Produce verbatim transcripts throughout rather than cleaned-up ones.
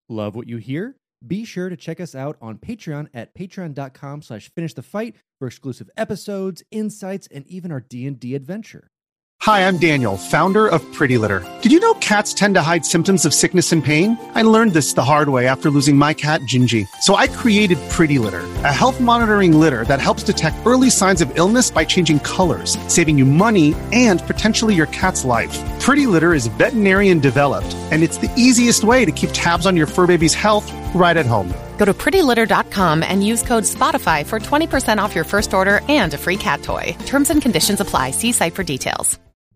Love what you hear? Be sure to check us out on Patreon at patreon.com slash finish the fight for exclusive episodes, insights, and even our D and D adventure. Hi, I'm Daniel, founder of Pretty Litter. Did you know cats tend to hide symptoms of sickness and pain? I learned this the hard way after losing my cat, Gingy. So I created Pretty Litter, a health monitoring litter that helps detect early signs of illness by changing colors, saving you money and potentially your cat's life. Pretty Litter is veterinarian developed, and it's the easiest way to keep tabs on your fur baby's health right at home. Go to pretty litter dot com and use code SPOTIFY for twenty percent off your first order and a free cat toy. Terms and conditions apply. See site for details.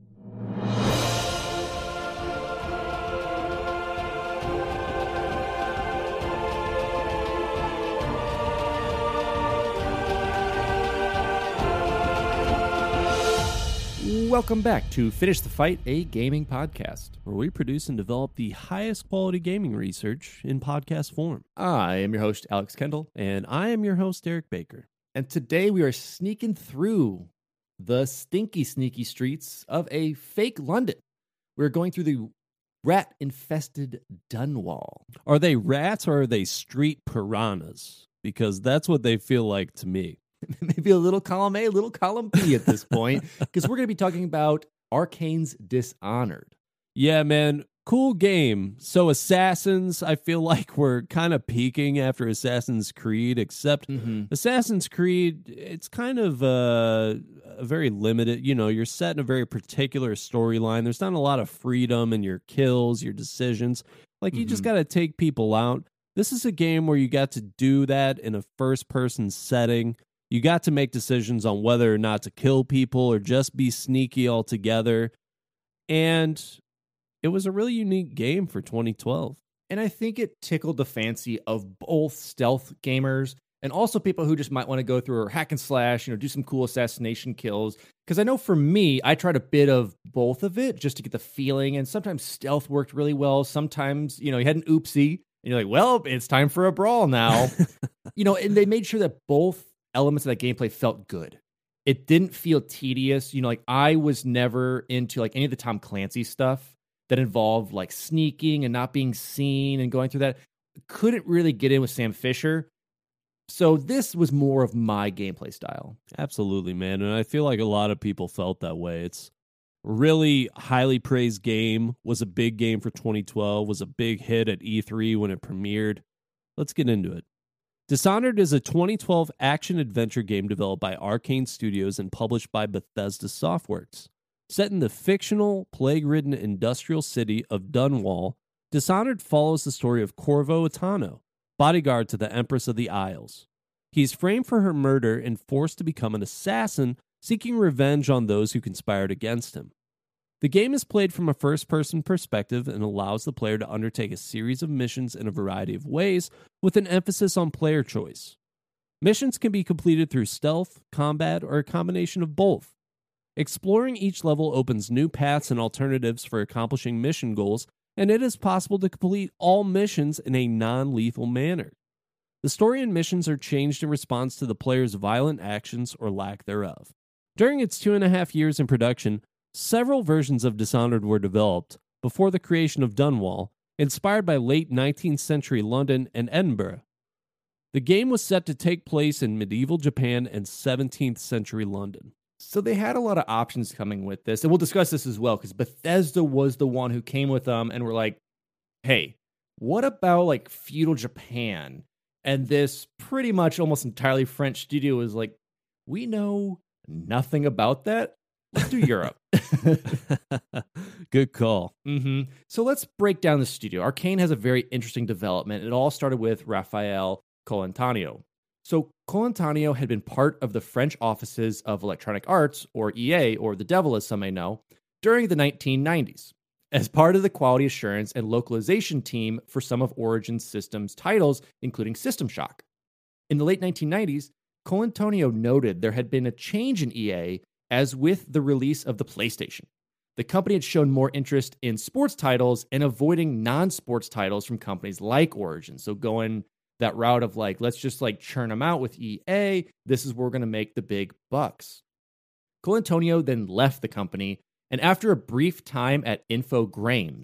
Welcome back to Finish the Fight, a gaming podcast, where we produce and develop the highest quality gaming research in podcast form. I am your host, Alex Kendall. And I am your host, Derek Baker. And today we are sneaking through the stinky, sneaky streets of a fake London. We're going through the rat-infested Dunwall. Are they rats or are they street piranhas? Because that's what they feel like to me. Maybe a little column A, a little column B at this point, because we're going to be talking about Arcane's Dishonored. Yeah, man, cool game. So Assassins, I feel like we're kind of peaking after Assassin's Creed, except mm-hmm. Assassin's Creed, it's kind of uh, a very limited, you know, you're set in a very particular storyline. There's not a lot of freedom in your kills, your decisions. Like, mm-hmm. you just got to take people out. This is a game where you got to do that in a first-person setting. You got to make decisions on whether or not to kill people or just be sneaky altogether. And it was a really unique game for twenty twelve. And I think it tickled the fancy of both stealth gamers and also people who just might want to go through a hack and slash, you know, do some cool assassination kills. Because I know for me, I tried a bit of both of it just to get the feeling. And sometimes stealth worked really well. Sometimes, you know, you had an oopsie and you're like, well, it's time for a brawl now. You know, and they made sure that both elements of that gameplay felt good. It didn't feel tedious. You know, like I was never into like any of the Tom Clancy stuff that involved like sneaking and not being seen and going through that. Couldn't really get in with Sam Fisher. So this was more of my gameplay style. Absolutely, man. And I feel like a lot of people felt that way. It's really highly praised game, was a big game for twenty twelve, was a big hit at E three when it premiered. Let's get into it. Dishonored is a twenty twelve action-adventure game developed by Arcane Studios and published by Bethesda Softworks. Set in the fictional, plague-ridden industrial city of Dunwall, Dishonored follows the story of Corvo Attano, bodyguard to the Empress of the Isles. He's framed for her murder and forced to become an assassin, seeking revenge on those who conspired against him. The game is played from a first-person perspective and allows the player to undertake a series of missions in a variety of ways, with an emphasis on player choice. Missions can be completed through stealth, combat, or a combination of both. Exploring each level opens new paths and alternatives for accomplishing mission goals, and it is possible to complete all missions in a non-lethal manner. The story and missions are changed in response to the player's violent actions or lack thereof. During its two and a half years in production, several versions of Dishonored were developed before the creation of Dunwall, inspired by late nineteenth century London and Edinburgh. The game was set to take place in medieval Japan and seventeenth century London. So they had a lot of options coming with this, and we'll discuss this as well, because Bethesda was the one who came with them and were like, hey, what about like feudal Japan? And this pretty much almost entirely French studio was like, we know nothing about that. Let's do Europe. Good call. Mm-hmm. So let's break down the studio. Arcane has a very interesting development. It all started with Raphael Colantonio. So Colantonio had been part of the French offices of Electronic Arts, or E A, or the devil as some may know, during the nineteen nineties, as part of the quality assurance and localization team for some of Origin Systems titles, including System Shock. In the late nineteen nineties, Colantonio noted there had been a change in E A as with the release of the PlayStation. The company had shown more interest in sports titles and avoiding non-sports titles from companies like Origin. So going that route of like, let's just like churn them out with E A. This is where we're going to make the big bucks. Colantonio then left the company, and after a brief time at Infogrames,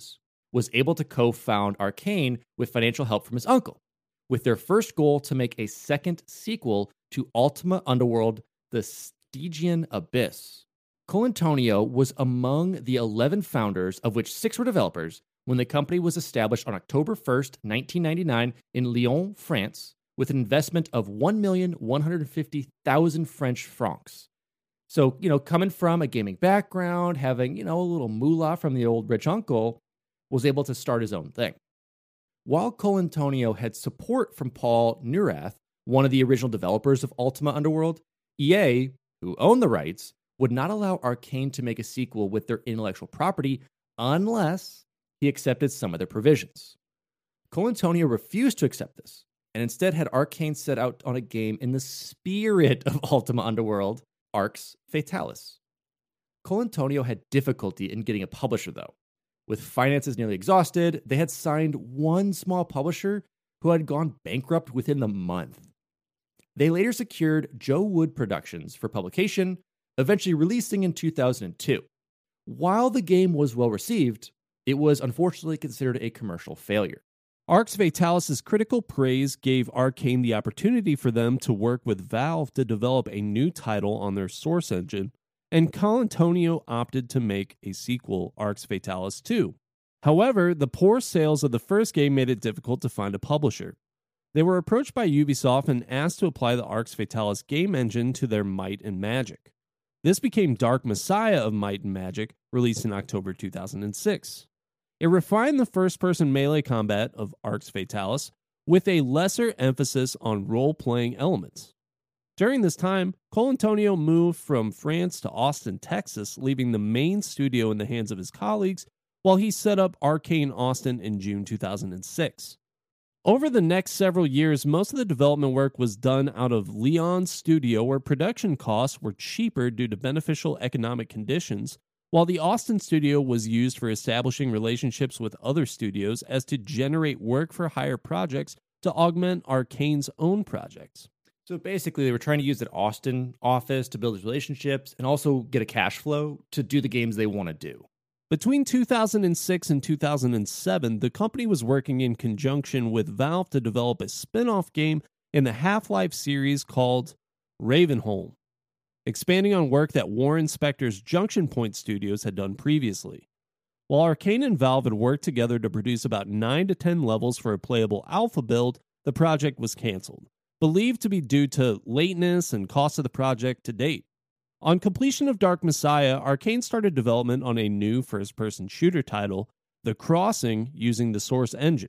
was able to co-found Arcane with financial help from his uncle, with their first goal to make a second sequel to Ultima Underworld, The Stygian Abyss. Colantonio was among the eleven founders, of which six were developers, when the company was established on October first, nineteen ninety-nine in Lyon, France, with an investment of one million one hundred fifty thousand French francs. So, you know, coming from a gaming background, having, you know, a little moolah from the old rich uncle, was able to start his own thing. While Colantonio had support from Paul Neurath, one of the original developers of Ultima Underworld, E A, who owned the rights, would not allow Arcane to make a sequel with their intellectual property unless he accepted some of their provisions. Colantonio refused to accept this, and instead had Arcane set out on a game in the spirit of Ultima Underworld, Arx Fatalis. Colantonio had difficulty in getting a publisher, though. With finances nearly exhausted, they had signed one small publisher who had gone bankrupt within the month. They later secured Joe Wood Productions for publication, eventually releasing in two thousand two. While the game was well received, it was unfortunately considered a commercial failure. Arx Fatalis' critical praise gave Arcane the opportunity for them to work with Valve to develop a new title on their Source engine, and Colantonio opted to make a sequel, Arx Fatalis two. However, the poor sales of the first game made it difficult to find a publisher. They were approached by Ubisoft and asked to apply the Arx Fatalis game engine to their Might and Magic. This became Dark Messiah of Might and Magic, released in October two thousand six. It refined the first-person melee combat of Arx Fatalis with a lesser emphasis on role-playing elements. During this time, Colantonio moved from France to Austin, Texas, leaving the main studio in the hands of his colleagues, while he set up Arcane Austin in June two thousand six. Over the next several years, most of the development work was done out of Lyon's studio, where production costs were cheaper due to beneficial economic conditions, while the Austin studio was used for establishing relationships with other studios as to generate work for hire projects to augment Arcane's own projects. So basically, they were trying to use that Austin office to build these relationships and also get a cash flow to do the games they want to do. Between two thousand six and two thousand seven, the company was working in conjunction with Valve to develop a spin-off game in the Half-Life series called Ravenholm, expanding on work that Warren Spector's Junction Point Studios had done previously. While Arcane and Valve had worked together to produce about nine to ten levels for a playable alpha build, the project was canceled, believed to be due to lateness and cost of the project to date. On completion of Dark Messiah, Arcane started development on a new first-person shooter title, The Crossing, using the Source engine.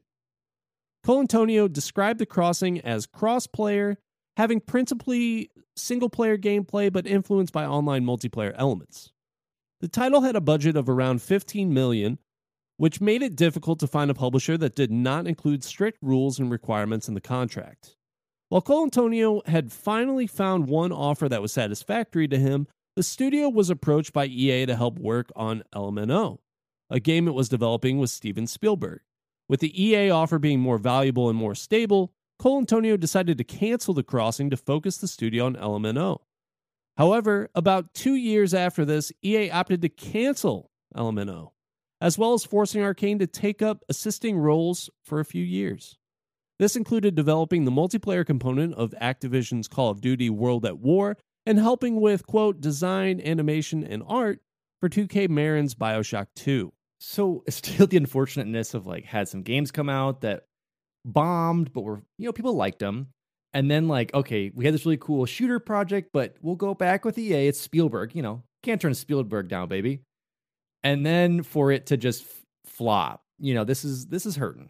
Colantonio described The Crossing as cross-player, having principally single-player gameplay but influenced by online multiplayer elements. The title had a budget of around fifteen million dollars, which made it difficult to find a publisher that did not include strict rules and requirements in the contract. While Colantonio had finally found one offer that was satisfactory to him, the studio was approached by E A to help work on L M N O, a game it was developing with Steven Spielberg. With the E A offer being more valuable and more stable, Colantonio decided to cancel The Crossing to focus the studio on L M N O. However, about two years after this, E A opted to cancel L M N O, as well as forcing Arcane to take up assisting roles for a few years. This included developing the multiplayer component of Activision's Call of Duty World at War and helping with, quote, design, animation, and art for two K Marin's BioShock two. So it's still the unfortunateness of like had some games come out that bombed, but were, you know, people liked them. And then like, okay, we had this really cool shooter project, but we'll go back with E A. It's Spielberg, you know, can't turn Spielberg down, baby. And then for it to just f- flop, you know, this is this is hurting.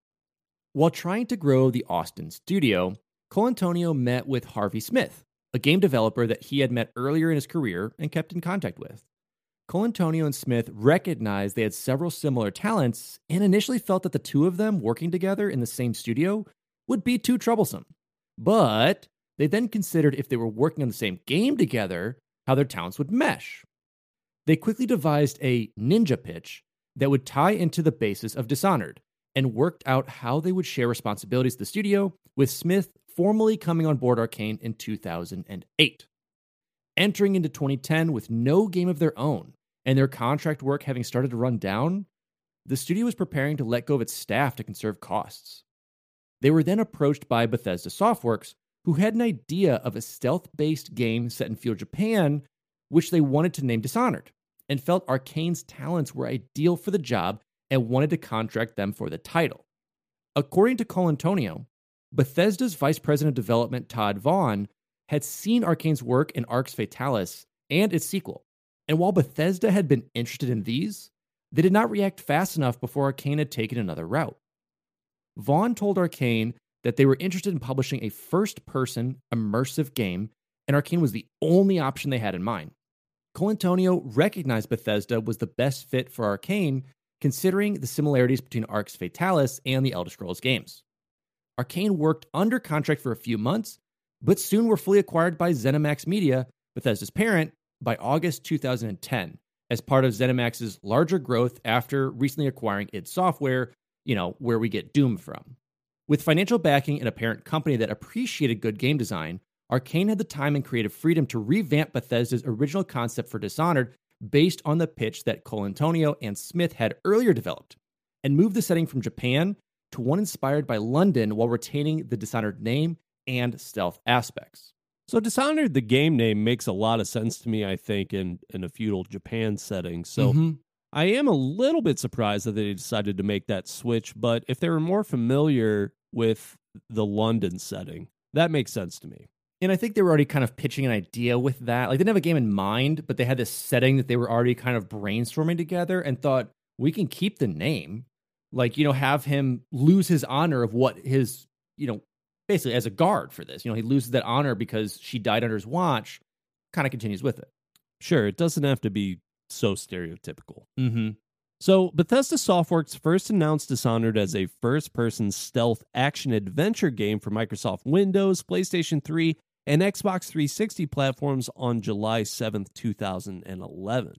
While trying to grow the Austin studio, Colantonio met with Harvey Smith, a game developer that he had met earlier in his career and kept in contact with. Colantonio and Smith recognized they had several similar talents and initially felt that the two of them working together in the same studio would be too troublesome. But they then considered if they were working on the same game together, how their talents would mesh. They quickly devised a ninja pitch that would tie into the basis of Dishonored, and worked out how they would share responsibilities to the studio, with Smith formally coming on board Arcane in two thousand eight. Entering into twenty ten with no game of their own, and their contract work having started to run down, the studio was preparing to let go of its staff to conserve costs. They were then approached by Bethesda Softworks, who had an idea of a stealth-based game set in feudal Japan, which they wanted to name Dishonored, and felt Arkane's talents were ideal for the job and wanted to contract them for the title. According to Colantonio, Bethesda's vice president of development, Todd Vaughn, had seen Arkane's work in Arx Fatalis and its sequel, and while Bethesda had been interested in these, they did not react fast enough before Arkane had taken another route. Vaughn told Arkane that they were interested in publishing a first-person, immersive game, and Arkane was the only option they had in mind. Colantonio recognized Bethesda was the best fit for Arkane, considering the similarities between Arx Fatalis and the Elder Scrolls games. Arkane worked under contract for a few months, but soon were fully acquired by ZeniMax Media, Bethesda's parent, by August two thousand ten, as part of ZeniMax's larger growth after recently acquiring id Software, you know, where we get Doom from. With financial backing and a parent company that appreciated good game design, Arkane had the time and creative freedom to revamp Bethesda's original concept for Dishonored based on the pitch that Colantonio and Smith had earlier developed, and move the setting from Japan to one inspired by London while retaining the Dishonored name and stealth aspects. So Dishonored, the game name, makes a lot of sense to me, I think, in, in a feudal Japan setting. So mm-hmm. I am a little bit surprised that they decided to make that switch, but if they were more familiar with the London setting, that makes sense to me. And I think they were already kind of pitching an idea with that. Like, they didn't have a game in mind, but they had this setting that they were already kind of brainstorming together and thought, we can keep the name. Like, you know, have him lose his honor of what his, you know, basically as a guard for this. You know, he loses that honor because she died under his watch, kind of continues with it. Sure, it doesn't have to be so stereotypical. Mm-hmm. So, Bethesda Softworks first announced Dishonored as a first-person stealth action-adventure game for Microsoft Windows, PlayStation three, and Xbox three sixty platforms on July seventh, two thousand eleven.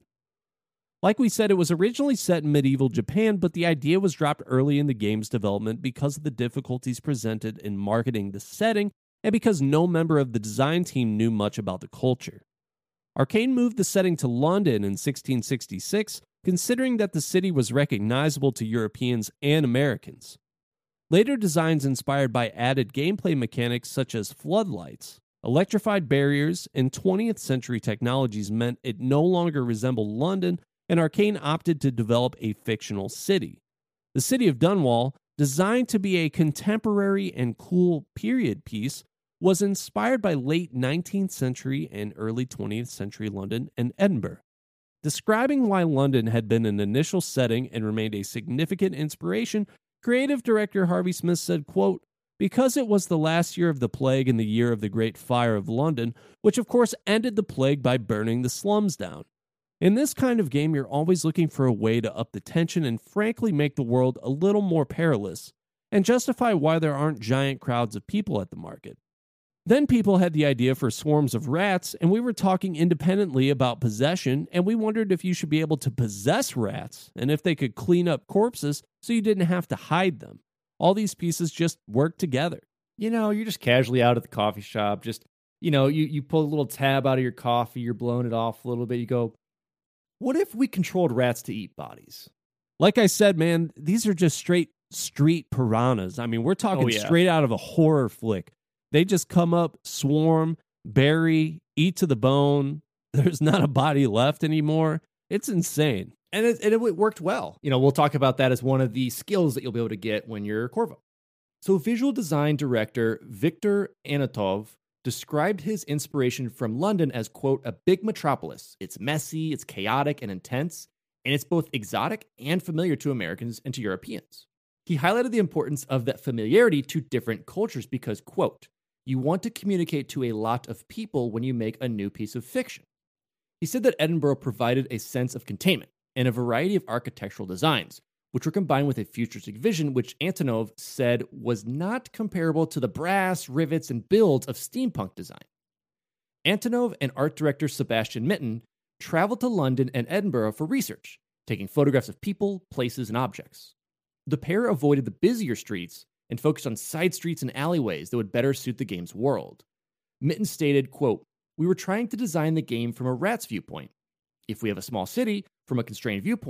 Like we said, it was originally set in medieval Japan, but the idea was dropped early in the game's development because of the difficulties presented in marketing the setting and because no member of the design team knew much about the culture. Arkane moved the setting to London in sixteen sixty-six, considering that the city was recognizable to Europeans and Americans. Later designs inspired by added gameplay mechanics such as floodlights, electrified barriers, and twentieth century technologies meant it no longer resembled London, and Arkane opted to develop a fictional city. The city of Dunwall, designed to be a contemporary and cool period piece, was inspired by late nineteenth century and early twentieth century London and Edinburgh. Describing why London had been an initial setting and remained a significant inspiration, creative director Harvey Smith said, quote, "Because it was the last year of the plague and the year of the Great Fire of London, which of course ended the plague by burning the slums down. In this kind of game, you're always looking for a way to up the tension and frankly make the world a little more perilous, and justify why there aren't giant crowds of people at the market. Then people had the idea for swarms of rats, and we were talking independently about possession, and we wondered if you should be able to possess rats, and if they could clean up corpses so you didn't have to hide them. All these pieces just work together." You know, you're just casually out at the coffee shop, just, you know, you, you pull a little tab out of your coffee, you're blowing it off a little bit, you go, what if we controlled rats to eat bodies? Like I said, man, these are just straight street piranhas. I mean, we're talking Oh, yeah. straight out of a horror flick. They just come up, swarm, bury, eat to the bone. There's not a body left anymore. It's insane. And it, and it worked well. You know, we'll talk about that as one of the skills that you'll be able to get when you're Corvo. So visual design director Viktor Anatov described his inspiration from London as, quote, "a big metropolis. It's messy, it's chaotic and intense, and it's both exotic and familiar to Americans and to Europeans." He highlighted the importance of that familiarity to different cultures because, quote, "you want to communicate to a lot of people when you make a new piece of fiction." He said that Edinburgh provided a sense of containment and a variety of architectural designs, which were combined with a futuristic vision, which Antonov said was not comparable to the brass, rivets, and builds of steampunk design. Antonov and art director Sebastian Mitten traveled to London and Edinburgh for research, taking photographs of people, places, and objects. The pair avoided the busier streets and focused on side streets and alleyways that would better suit the game's world. Mitten stated, quote, "We were trying to design the game from a rat's viewpoint. If we have a small city, from a constrained viewpoint,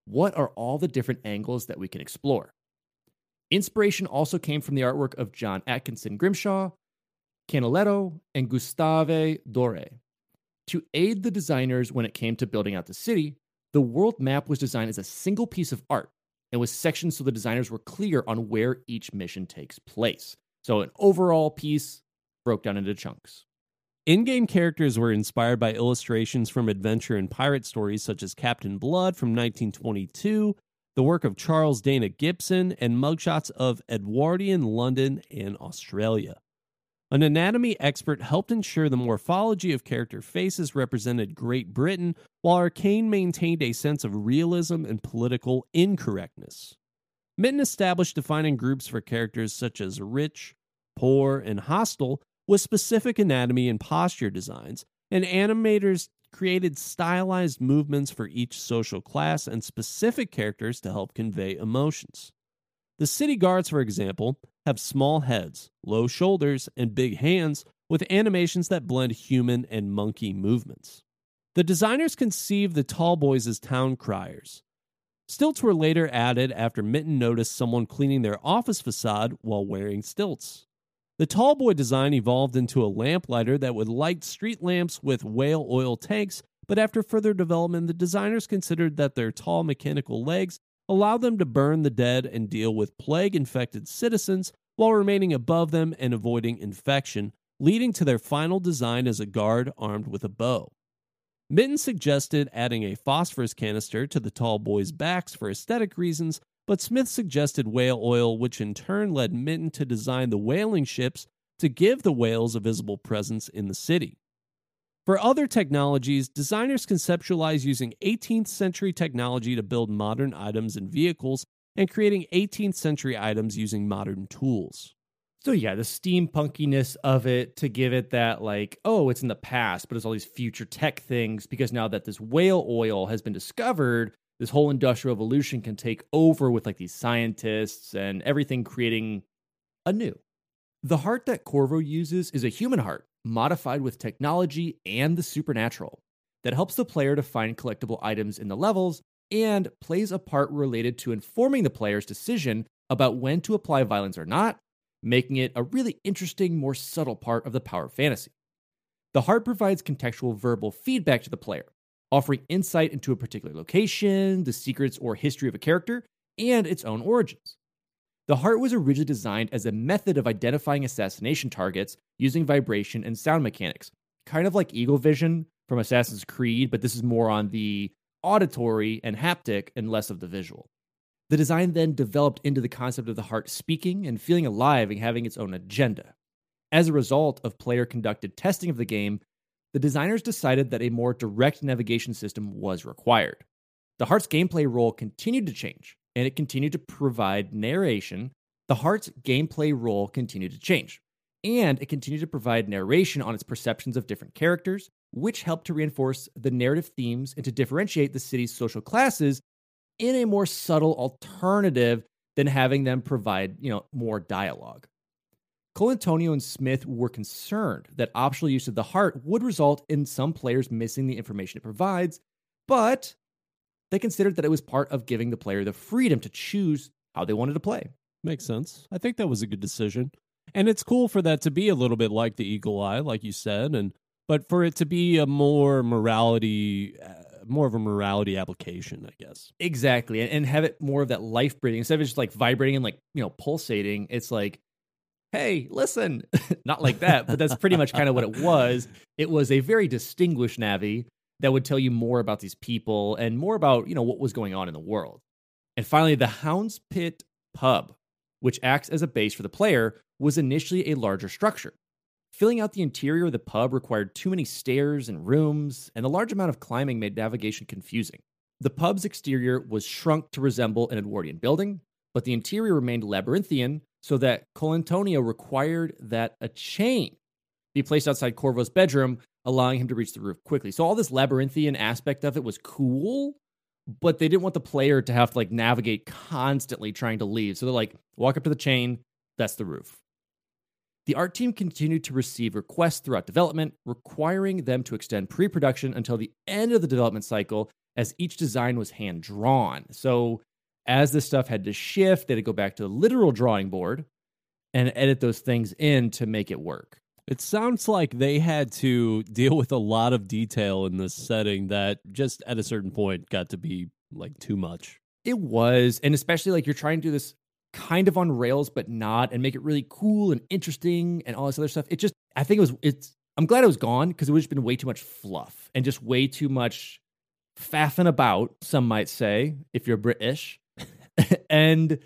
what are all the different angles that we can explore? Inspiration also came from the artwork of John Atkinson Grimshaw, Canaletto, and Gustave Doré. To aid the designers when it came to building out the city, the world map was designed as a single piece of art and was sectioned so the designers were clear on where each mission takes place. So an overall piece broke down into chunks. In-game characters were inspired by illustrations from adventure and pirate stories such as Captain Blood from nineteen twenty-two, the work of Charles Dana Gibson, and mugshots of Edwardian London and Australia. An anatomy expert helped ensure the morphology of character faces represented Great Britain, while Arcane maintained a sense of realism and political incorrectness. Mitten established defining groups for characters such as rich, poor, and hostile, with specific anatomy and posture designs, and animators created stylized movements for each social class and specific characters to help convey emotions. The city guards, for example, have small heads, low shoulders, and big hands, with animations that blend human and monkey movements. The designers conceived the tall boys as town criers. Stilts were later added after Mitten noticed someone cleaning their office facade while wearing stilts. The tall boy design evolved into a lamplighter that would light street lamps with whale oil tanks, but after further development, the designers considered that their tall mechanical legs allowed them to burn the dead and deal with plague-infected citizens while remaining above them and avoiding infection, leading to their final design as a guard armed with a bow. Mitten suggested adding a phosphorus canister to the tall boys' backs for aesthetic reasons, but Smith suggested whale oil, which in turn led Mitten to design the whaling ships to give the whales a visible presence in the city. For other technologies, designers conceptualized using eighteenth century technology to build modern items and vehicles, and creating eighteenth century items using modern tools. So yeah, the steampunkiness of it to give it that like, oh, it's in the past, but it's all these future tech things, because now that this whale oil has been discovered, this whole industrial revolution can take over with like these scientists and everything creating anew. The heart that Corvo uses is a human heart, modified with technology and the supernatural, that helps the player to find collectible items in the levels and plays a part related to informing the player's decision about when to apply violence or not, making it a really interesting, more subtle part of the power of fantasy. The heart provides contextual verbal feedback to the player, offering insight into a particular location, the secrets or history of a character, and its own origins. The heart was originally designed as a method of identifying assassination targets using vibration and sound mechanics, kind of like Eagle Vision from Assassin's Creed, but this is more on the auditory and haptic and less of the visual. The design then developed into the concept of the heart speaking and feeling alive and having its own agenda. As a result of player-conducted testing of the game, the designers decided that a more direct navigation system was required. The heart's gameplay role continued to change, and it continued to provide narration. The heart's gameplay role continued to change, and it continued to provide narration on its perceptions of different characters, which helped to reinforce the narrative themes and to differentiate the city's social classes in a more subtle alternative than having them provide, you know, more dialogue. Colantonio and Smith were concerned that optional use of the heart would result in some players missing the information it provides, but they considered that it was part of giving the player the freedom to choose how they wanted to play. Makes sense. I think that was a good decision. And it's cool for that to be a little bit like the Eagle Eye, like you said, and but for it to be a more morality, uh, more of a morality application, I guess. Exactly, and, and have it more of that life breathing instead of just like vibrating and like, you know, pulsating. It's like, hey, listen, not like that, but that's pretty much kind of what it was. It was a very distinguished Navi that would tell you more about these people and more about, you know, what was going on in the world. And finally, the Hound's Pit Pub, which acts as a base for the player, was initially a larger structure. Filling out the interior of the pub required too many stairs and rooms, and the large amount of climbing made navigation confusing. The pub's exterior was shrunk to resemble an Edwardian building, but the interior remained labyrinthian, so that Colantonio required that a chain be placed outside Corvo's bedroom, allowing him to reach the roof quickly. So all this labyrinthian aspect of it was cool, but they didn't want the player to have to like navigate constantly trying to leave. So they're like, walk up to the chain, that's the roof. The art team continued to receive requests throughout development, requiring them to extend pre-production until the end of the development cycle, as each design was hand-drawn. So as this stuff had to shift, they had to go back to the literal drawing board and edit those things in to make it work. It sounds like they had to deal with a lot of detail in this setting that just at a certain point got to be like too much. It was, and especially like you're trying to do this kind of on rails, but not, and make it really cool and interesting and all this other stuff. It just, I think it was, it's, I'm glad it was gone because it would have been way too much fluff and just way too much faffing about, some might say, if you're British, and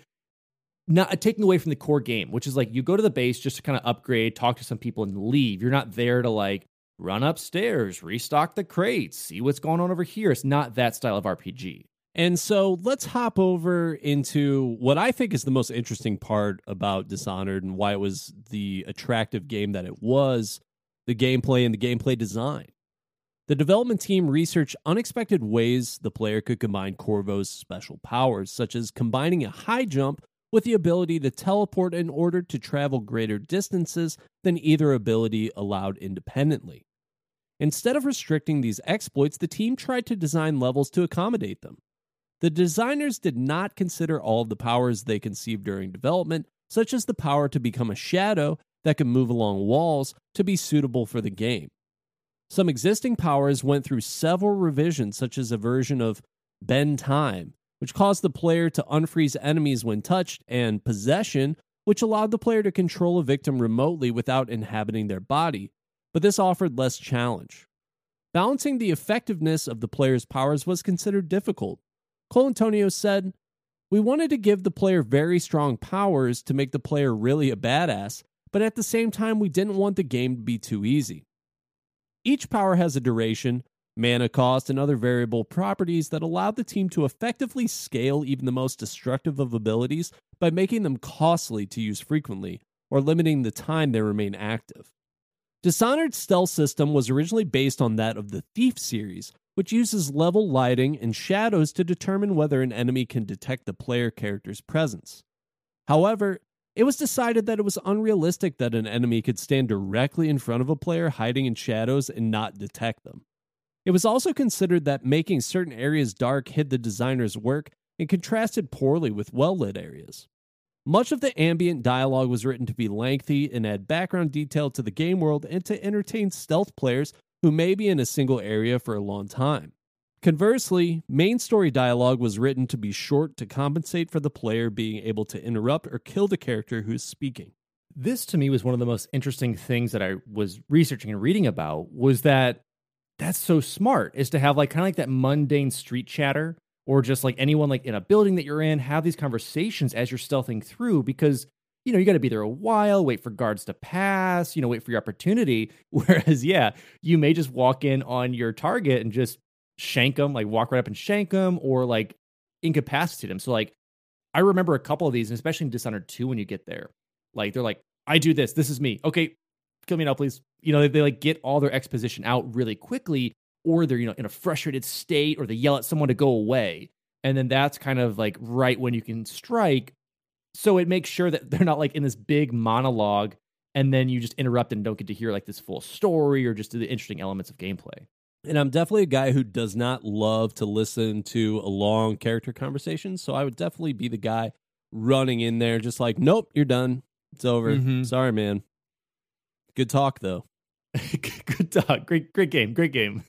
not taking away from the core game, which is like you go to the base just to kind of upgrade, talk to some people, and leave. You're not there to like run upstairs, restock the crates, see what's going on over here. It's not that style of R P G. And so let's hop over into what I think is the most interesting part about Dishonored and why it was the attractive game that it was, the gameplay and the gameplay design. The development team researched unexpected ways the player could combine Corvo's special powers, such as combining a high jump with the ability to teleport in order to travel greater distances than either ability allowed independently. Instead of restricting these exploits, the team tried to design levels to accommodate them. The designers did not consider all of the powers they conceived during development, such as the power to become a shadow that can move along walls, to be suitable for the game. Some existing powers went through several revisions, such as a version of Bend Time, which caused the player to unfreeze enemies when touched, and Possession, which allowed the player to control a victim remotely without inhabiting their body, but this offered less challenge. Balancing the effectiveness of the player's powers was considered difficult. Colantonio said, "We wanted to give the player very strong powers to make the player really a badass, but at the same time we didn't want the game to be too easy. Each power has a duration, mana cost, and other variable properties that allow the team to effectively scale even the most destructive of abilities by making them costly to use frequently, or limiting the time they remain active." Dishonored's stealth system was originally based on that of the Thief series, which uses level lighting and shadows to determine whether an enemy can detect the player character's presence. However, it was decided that it was unrealistic that an enemy could stand directly in front of a player hiding in shadows and not detect them. It was also considered that making certain areas dark hid the designer's work and contrasted poorly with well-lit areas. Much of the ambient dialogue was written to be lengthy and add background detail to the game world and to entertain stealth players who may be in a single area for a long time. Conversely, main story dialogue was written to be short to compensate for the player being able to interrupt or kill the character who's speaking. This, to me, was one of the most interesting things that I was researching and reading about, was that that's so smart, is to have like kind of like that mundane street chatter, or just like anyone like in a building that you're in, have these conversations as you're stealthing through, because, you know, you got to be there a while, wait for guards to pass, you know, wait for your opportunity. Whereas, yeah, you may just walk in on your target and just shank them, like walk right up and shank them, or like incapacitate them. So like, I remember a couple of these, and especially in Dishonored two, when you get there, like they're like, I do this, this is me. Okay, kill me now, please. You know, they, they like get all their exposition out really quickly, or they're, you know, in a frustrated state, or they yell at someone to go away. And then that's kind of like right when you can strike. So it makes sure that they're not like in this big monologue, and then you just interrupt and don't get to hear like this full story or just the interesting elements of gameplay. And I'm definitely a guy who does not love to listen to a long character conversation, so I would definitely be the guy running in there just like, nope, you're done. It's over. Mm-hmm. Sorry, man. Good talk, though. Good talk. Great, great game. Great game.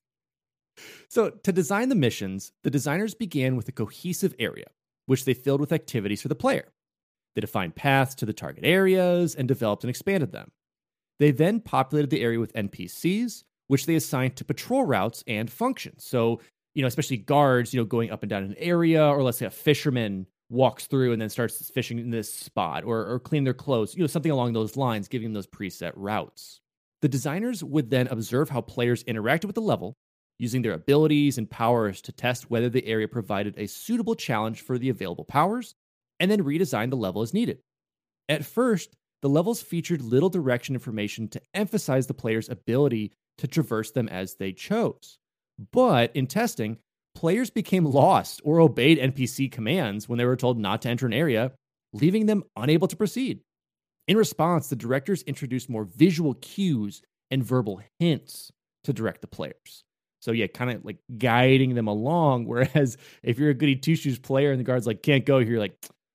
So to design the missions, the designers began with a cohesive area, which they filled with activities for the player. They defined paths to the target areas and developed and expanded them. They then populated the area with N P Cs, which they assigned to patrol routes and functions. So, you know, especially guards, you know, going up and down an area, or let's say a fisherman walks through and then starts fishing in this spot, or, or clean their clothes, you know, something along those lines, giving them those preset routes. The designers would then observe how players interacted with the level, using their abilities and powers to test whether the area provided a suitable challenge for the available powers, and then redesign the level as needed. At first, the levels featured little direction information to emphasize the player's ability to traverse them as they chose. But in testing, players became lost or obeyed N P C commands when they were told not to enter an area, leaving them unable to proceed. In response, the directors introduced more visual cues and verbal hints to direct the players. So yeah, kind of like guiding them along. Whereas if you're a goody two shoes player and the guard's like, can't go here, you're like,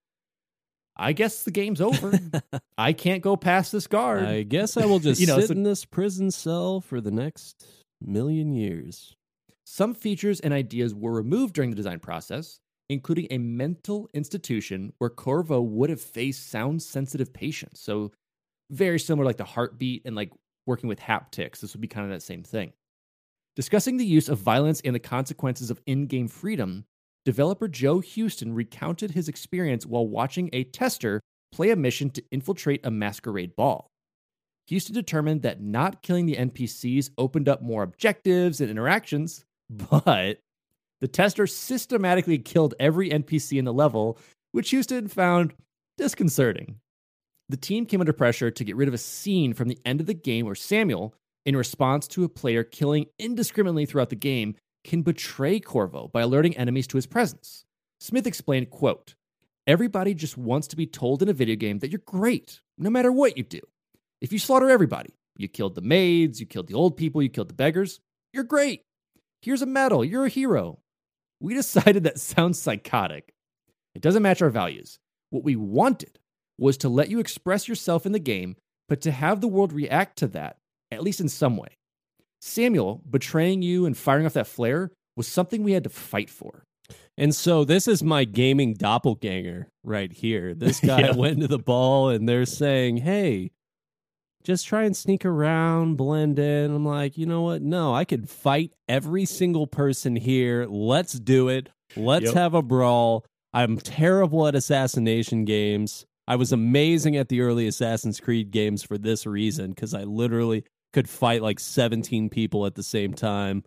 I guess the game's over. I can't go past this guard. I guess I will just You know, sit so- in this prison cell for the next million years. Some features and ideas were removed during the design process, including a mental institution where Corvo would have faced sound-sensitive patients. So very similar, like the heartbeat and like working with haptics. This would be kind of that same thing. Discussing the use of violence and the consequences of in-game freedom, developer Joe Houston recounted his experience while watching a tester play a mission to infiltrate a masquerade ball. Houston determined that not killing the N P Cs opened up more objectives and interactions, but the tester systematically killed every N P C in the level, which Houston found disconcerting. The team came under pressure to get rid of a scene from the end of the game where Samuel, in response to a player killing indiscriminately throughout the game, can betray Corvo by alerting enemies to his presence. Smith explained, quote, "Everybody just wants to be told in a video game that you're great, no matter what you do. If you slaughter everybody, you killed the maids, you killed the old people, you killed the beggars, you're great. Here's a medal, you're a hero. We decided that sounds psychotic. It doesn't match our values. What we wanted was to let you express yourself in the game, but to have the world react to that, at least in some way. Samuel betraying you and firing off that flare was something we had to fight for." And so this is my gaming doppelganger right here. This guy Yeah. went to the ball and they're saying, hey, just try and sneak around, blend in. I'm like, you know what? No, I could fight every single person here. Let's do it. Let's Yep. have a brawl. I'm terrible at assassination games. I was amazing at the early Assassin's Creed games for this reason, because I literally could fight like seventeen people at the same time.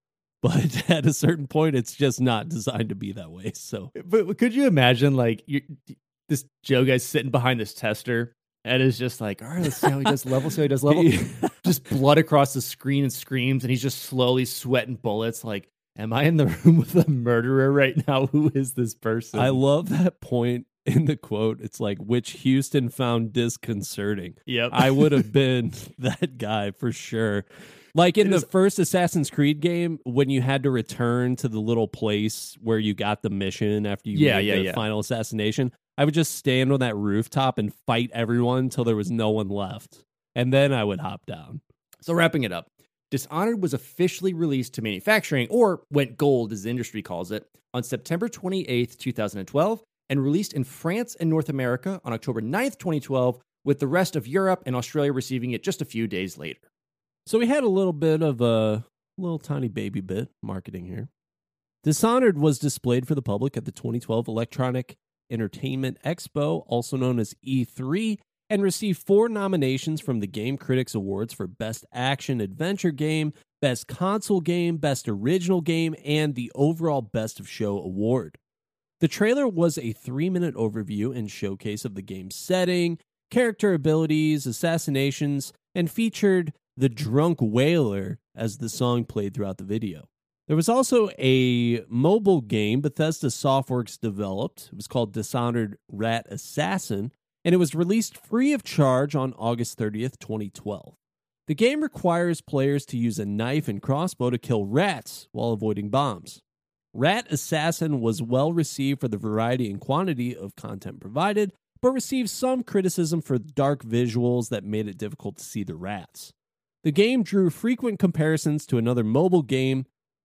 But at a certain point, it's just not designed to be that way. So But could you imagine, like, you this Joe guy's sitting behind this tester and is just like, all right, let's see how he does level, see how he does level. Just blood across the screen and screams, and he's just slowly sweating bullets. Like, am I in the room with a murderer right now? Who is this person? I love that point in the quote. It's like, which Houston found disconcerting. Yep. I would have been that guy for sure. Like in It the is- first Assassin's Creed game, when you had to return to the little place where you got the mission after you Yeah, made yeah, the yeah. final assassination, I would just stand on that rooftop and fight everyone until there was no one left. And then I would hop down. So wrapping it up, Dishonored was officially released to manufacturing, or went gold as the industry calls it, on September twenty-eighth, twenty twelve, and released in France and North America on October ninth, twenty twelve, with the rest of Europe and Australia receiving it just a few days later. So we had a little bit of a little tiny baby bit marketing here. Dishonored was displayed for the public at the twenty twelve Electronic Entertainment Expo, also known as E three, and received four nominations from the Game Critics Awards for Best Action Adventure Game, Best Console Game, Best Original Game, and the overall Best of Show award. The trailer was a three-minute overview and showcase of the game's setting, character abilities, assassinations, and featured The Drunk Whaler as the song played throughout the video. There was also a mobile game Bethesda Softworks developed. It was called Dishonored Rat Assassin, and it was released free of charge on August thirtieth, twenty twelve. The game requires players to use a knife and crossbow to kill rats while avoiding bombs. Rat Assassin was well received for the variety and quantity of content provided, but received some criticism for dark visuals that made it difficult to see the rats. The game drew frequent comparisons to another mobile game,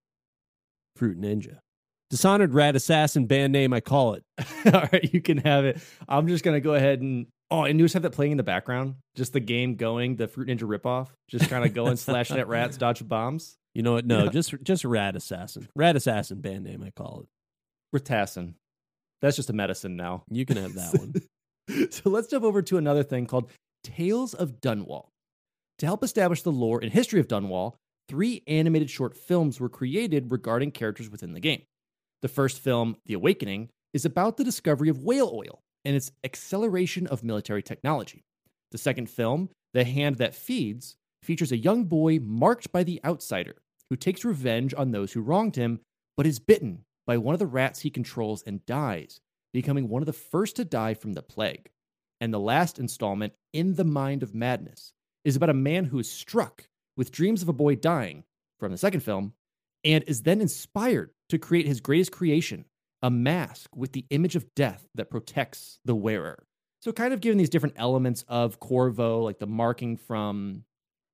Fruit Ninja. Dishonored Rat Assassin, band name, I call it. All right, you can have it. I'm just going to go ahead and... Oh, and you just have that playing in the background? Just the game going, the Fruit Ninja ripoff? Just kind of going, slashing at rats, dodging bombs? You know what? No, Yeah. just just Rat Assassin. Rat Assassin, band name, I call it. Ritassin. That's just a medicine now. You can have that one. So let's jump over to another thing called Tales of Dunwall. To help establish the lore and history of Dunwall, three animated short films were created regarding characters within the game. The first film, The Awakening, is about the discovery of whale oil and its acceleration of military technology. The second film, The Hand That Feeds, features a young boy marked by the Outsider, who takes revenge on those who wronged him, but is bitten by one of the rats he controls and dies, becoming one of the first to die from the plague. And the last installment, In the Mind of Madness, is about a man who is struck with dreams of a boy dying, from the second film, and is then inspired to create his greatest creation, a mask with the image of death that protects the wearer. So kind of giving these different elements of Corvo, like the marking from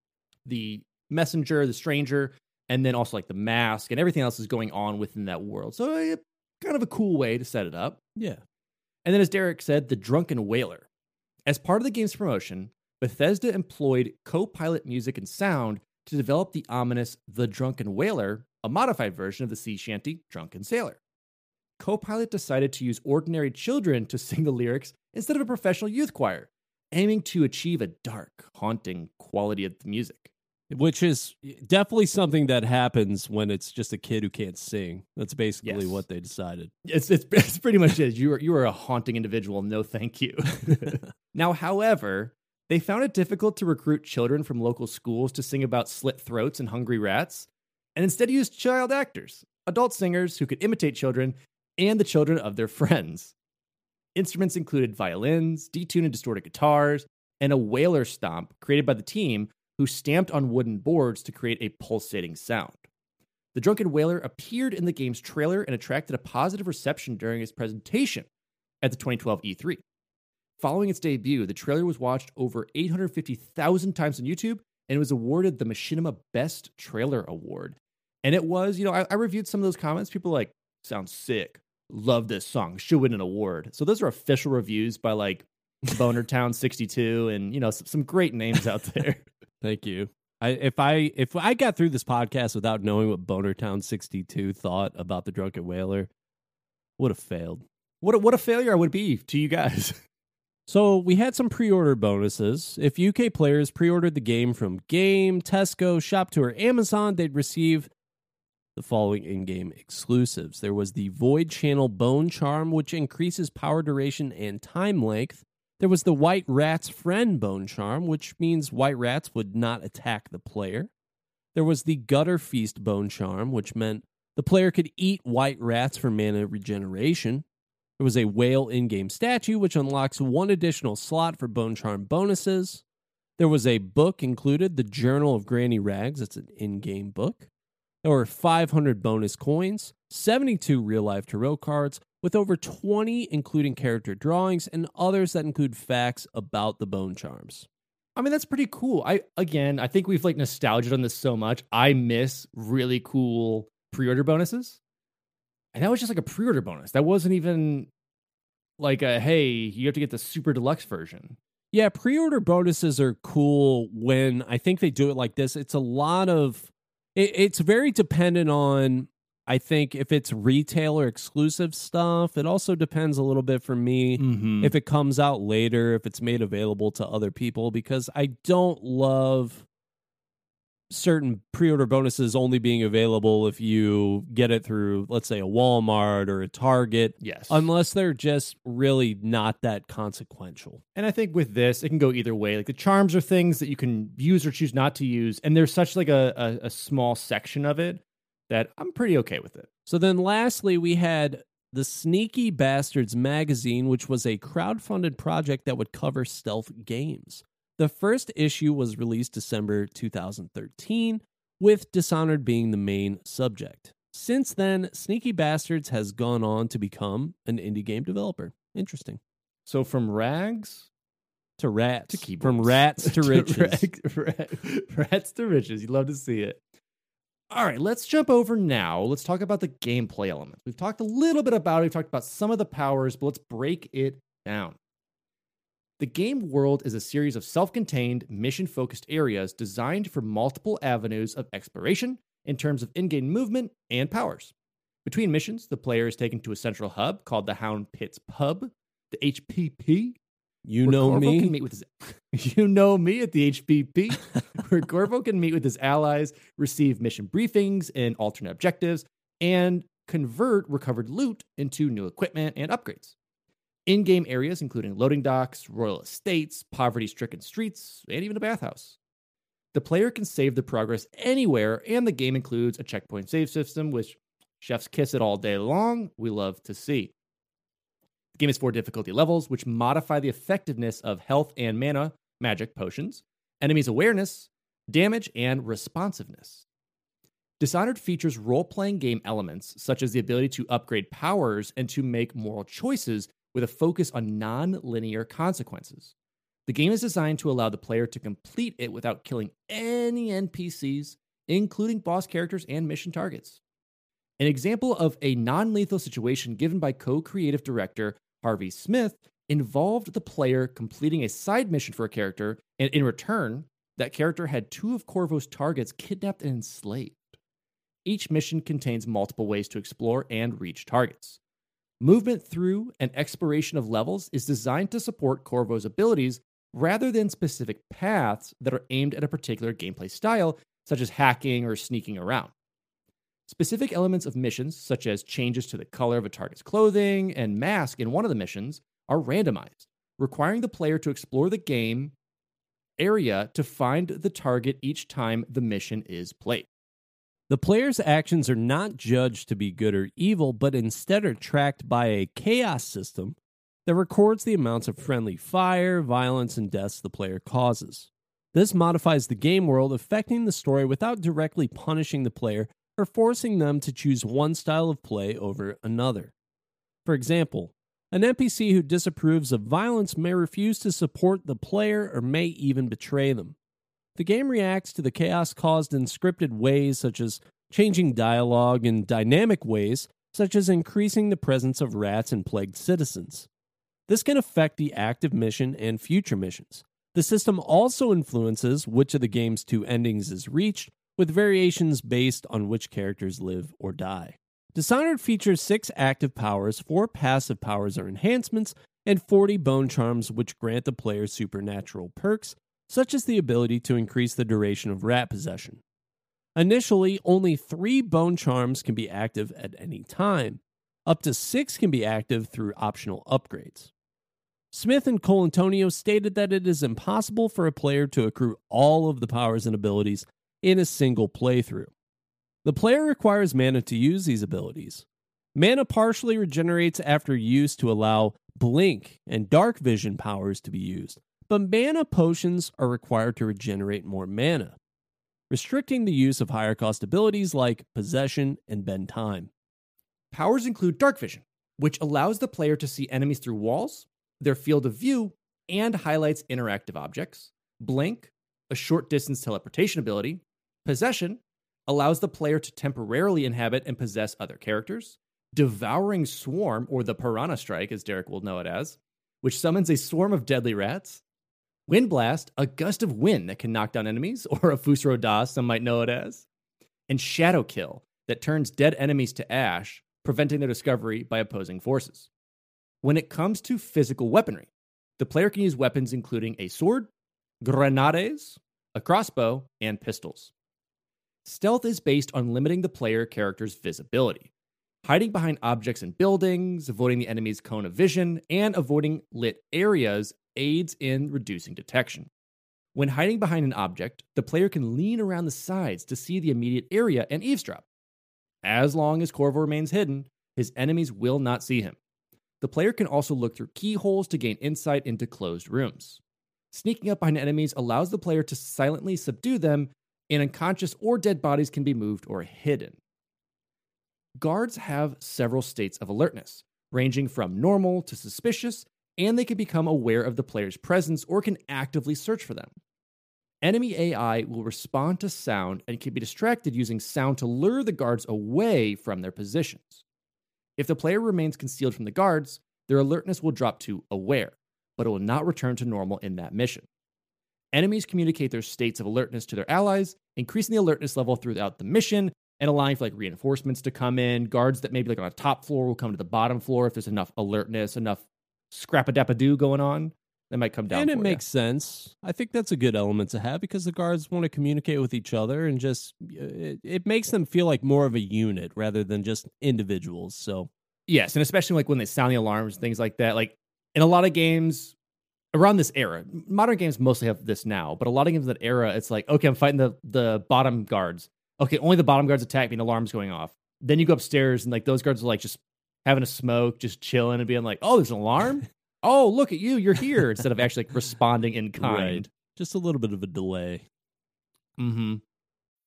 the messenger, the stranger, and then also like the mask and everything else is going on within that world. So uh, kind of a cool way to set it up. Yeah. And then as Derek said, the Drunken Wailer. As part of the game's promotion, Bethesda employed co-pilot music and sound to develop the ominous The Drunken Wailer, a modified version of the sea shanty Drunken Sailor. Co-pilot decided to use ordinary children to sing the lyrics instead of a professional youth choir, aiming to achieve a dark, haunting quality of the music. Which is definitely something that happens when it's just a kid who can't sing. That's basically Yes. what they decided. It's, it's, it's pretty much it. You are, you are a haunting individual. No, thank you. Now, however, they found it difficult to recruit children from local schools to sing about slit throats and hungry rats, and instead used child actors, adult singers who could imitate children and the children of their friends. Instruments included violins, detuned and distorted guitars, and a wailer stomp created by the team who stamped on wooden boards to create a pulsating sound. The Drunken Wailer appeared in the game's trailer and attracted a positive reception during its presentation at the twenty twelve E three. Following its debut, the trailer was watched over eight hundred fifty thousand times on YouTube and was awarded the Machinima Best Trailer Award. And it was, you know, I, I reviewed some of those comments. People were like, sounds sick. Love this song. Should win an award. So those are official reviews by like Boner Town sixty-two and, you know, some, some great names out there. Thank you. I, if I if I got through this podcast without knowing what Boner Town sixty-two thought about the Drunken Wailer, would have failed. What a, what a failure I would be to you guys. So we had some pre-order bonuses. If U K players pre-ordered the game from Game, Tesco, ShopTo, or Amazon, they'd receive the following in-game exclusives. There was the Void Channel Bone Charm, which increases power duration and time length. There was the White Rat's Friend Bone Charm, which means white rats would not attack the player. There was the Gutter Feast Bone Charm, which meant the player could eat white rats for mana regeneration. There was a whale in-game statue, which unlocks one additional slot for Bone Charm bonuses. There was a book included, the Journal of Granny Rags. It's an in-game book. There were five hundred bonus coins, seventy-two real-life tarot cards, with over twenty including character drawings, and others that include facts about the Bone Charms. I mean, that's pretty cool. I Again, I think we've like nostalgia on this so much. I miss really cool pre-order bonuses. And that was just like a pre-order bonus. That wasn't even like a, hey, you have to get the super deluxe version. Yeah, pre-order bonuses are cool when I think they do it like this. It's a lot of... It, it's very dependent on, I think, if it's retailer exclusive stuff. It also depends a little bit for me Mm-hmm. if it comes out later, if it's made available to other people, because I don't love certain pre-order bonuses only being available if you get it through, let's say, a Walmart or a Target. Yes. Unless they're just really not that consequential. And I think with this, it can go either way. Like the charms are things that you can use or choose not to use. And there's such like a, a, a small section of it that I'm pretty okay with it. So then lastly, we had the Sneaky Bastards magazine, which was a crowdfunded project that would cover stealth games. The first issue was released December two thousand thirteen, with Dishonored being the main subject. Since then, Sneaky Bastards has gone on to become an indie game developer. Interesting. So from rags To rats. to keyboards. From rats to riches. rag- rag- rats to riches. You'd love to see it. All right, let's jump over now. Let's talk about the gameplay elements. We've talked a little bit about it. We've talked about some of the powers, but let's break it down. The game world is a series of self-contained, mission-focused areas designed for multiple avenues of exploration in terms of in-game movement and powers. Between missions, the player is taken to a central hub called the Hound Pits Pub, the H P P. You where know Corvo me. Can meet with his, you know me at the H P P, where Corvo can meet with his allies, receive mission briefings and alternate objectives, and convert recovered loot into new equipment and upgrades. In-game areas including loading docks, royal estates, poverty-stricken streets, and even a bathhouse. The player can save the progress anywhere, and the game includes a checkpoint save system, which chefs kiss it all day long. We love to see. The game has four difficulty levels, which modify the effectiveness of health and mana magic potions, enemies' awareness, damage, and responsiveness. Dishonored features role-playing game elements, such as the ability to upgrade powers and to make moral choices with a focus on non-linear consequences. The game is designed to allow the player to complete it without killing any N P Cs, including boss characters and mission targets. An example of a non-lethal situation given by co-creative director Harvey Smith involved the player completing a side mission for a character, and in return, that character had two of Corvo's targets kidnapped and enslaved. Each mission contains multiple ways to explore and reach targets. Movement through and exploration of levels is designed to support Corvo's abilities rather than specific paths that are aimed at a particular gameplay style, such as hacking or sneaking around. Specific elements of missions, such as changes to the color of a target's clothing and mask in one of the missions, are randomized, requiring the player to explore the game area to find the target each time the mission is played. The player's actions are not judged to be good or evil, but instead are tracked by a chaos system that records the amounts of friendly fire, violence, and deaths the player causes. This modifies the game world, affecting the story without directly punishing the player or forcing them to choose one style of play over another. For example, an N P C who disapproves of violence may refuse to support the player or may even betray them. The game reacts to the chaos caused in scripted ways, such as changing dialogue, and dynamic ways, such as increasing the presence of rats and plagued citizens. This can affect the active mission and future missions. The system also influences which of the game's two endings is reached, with variations based on which characters live or die. Dishonored features six active powers, four passive powers or enhancements, and forty bone charms which grant the player supernatural perks, such as the ability to increase the duration of rat possession. Initially, only three bone charms can be active at any time. Up to six can be active through optional upgrades. Smith and Colantonio stated that it is impossible for a player to accrue all of the powers and abilities in a single playthrough. The player requires mana to use these abilities. Mana partially regenerates after use to allow blink and dark vision powers to be used, but mana potions are required to regenerate more mana, restricting the use of higher cost abilities like possession and bend time. Powers include dark vision, which allows the player to see enemies through walls, their field of view, and highlights interactive objects. Blink, a short distance teleportation ability. Possession allows the player to temporarily inhabit and possess other characters. Devouring Swarm, or the Piranha Strike, as Derek will know it as, which summons a swarm of deadly rats. Wind Blast, a gust of wind that can knock down enemies, or a Fusro Da, some might know it as. And Shadow Kill, that turns dead enemies to ash, preventing their discovery by opposing forces. When it comes to physical weaponry, the player can use weapons including a sword, grenades, a crossbow, and pistols. Stealth is based on limiting the player character's visibility, hiding behind objects and buildings, avoiding the enemy's cone of vision, and avoiding lit areas aids in reducing detection. When hiding behind an object, the player can lean around the sides to see the immediate area and eavesdrop. As long as Corvo remains hidden, his enemies will not see him. The player can also look through keyholes to gain insight into closed rooms. Sneaking up behind enemies allows the player to silently subdue them, and unconscious or dead bodies can be moved or hidden. Guards have several states of alertness, ranging from normal to suspicious, and they can become aware of the player's presence or can actively search for them. Enemy A I will respond to sound and can be distracted using sound to lure the guards away from their positions. If the player remains concealed from the guards, their alertness will drop to aware, but it will not return to normal in that mission. Enemies communicate their states of alertness to their allies, increasing the alertness level throughout the mission and allowing for like reinforcements to come in. Guards that maybe like on a top floor will come to the bottom floor if there's enough alertness, enough scrap-a-dap-a-doo going on. They might come down. And it for makes you. sense. I think that's a good element to have because the guards want to communicate with each other and just it, it makes them feel like more of a unit rather than just individuals. So yes, and especially like when they sound the alarms, things like that. Like in a lot of games around this era, modern games mostly have this now, but a lot of games in that era, it's like, okay, I'm fighting the the bottom guards. Okay, only the bottom guards attack me and alarm's going off. Then you go upstairs and like those guards are like just having a smoke, just chilling and being like, oh, there's an alarm? Oh, look at you, you're here, instead of actually like, responding in kind. Right. Just a little bit of a delay. Mm-hmm.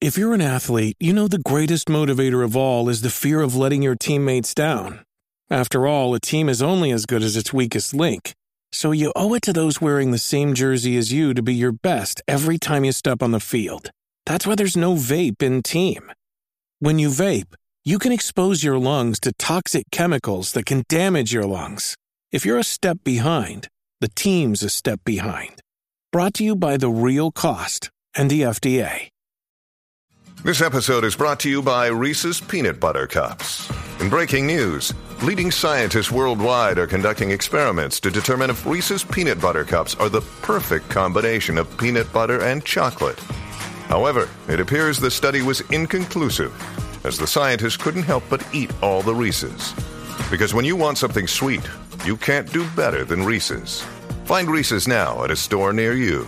If you're an athlete, you know the greatest motivator of all is the fear of letting your teammates down. After all, a team is only as good as its weakest link. So you owe it to those wearing the same jersey as you to be your best every time you step on the field. That's why there's no vape in team. When you vape, you can expose your lungs to toxic chemicals that can damage your lungs. If you're a step behind, the team's a step behind. Brought to you by The Real Cost and the F D A. This episode is brought to you by Reese's Peanut Butter Cups. In breaking news, leading scientists worldwide are conducting experiments to determine if Reese's Peanut Butter Cups are the perfect combination of peanut butter and chocolate. However, it appears the study was inconclusive, as the scientists couldn't help but eat all the Reese's. Because when you want something sweet, you can't do better than Reese's. Find Reese's now at a store near you.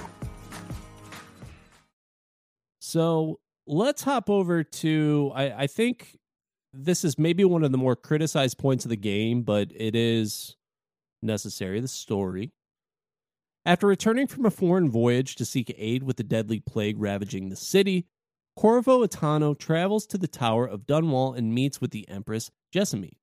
So let's hop over to, I, I think this is maybe one of the more criticized points of the game, but it is necessary, the story. After returning from a foreign voyage to seek aid with the deadly plague ravaging the city, Corvo Attano travels to the Tower of Dunwall and meets with the Empress Jessamine.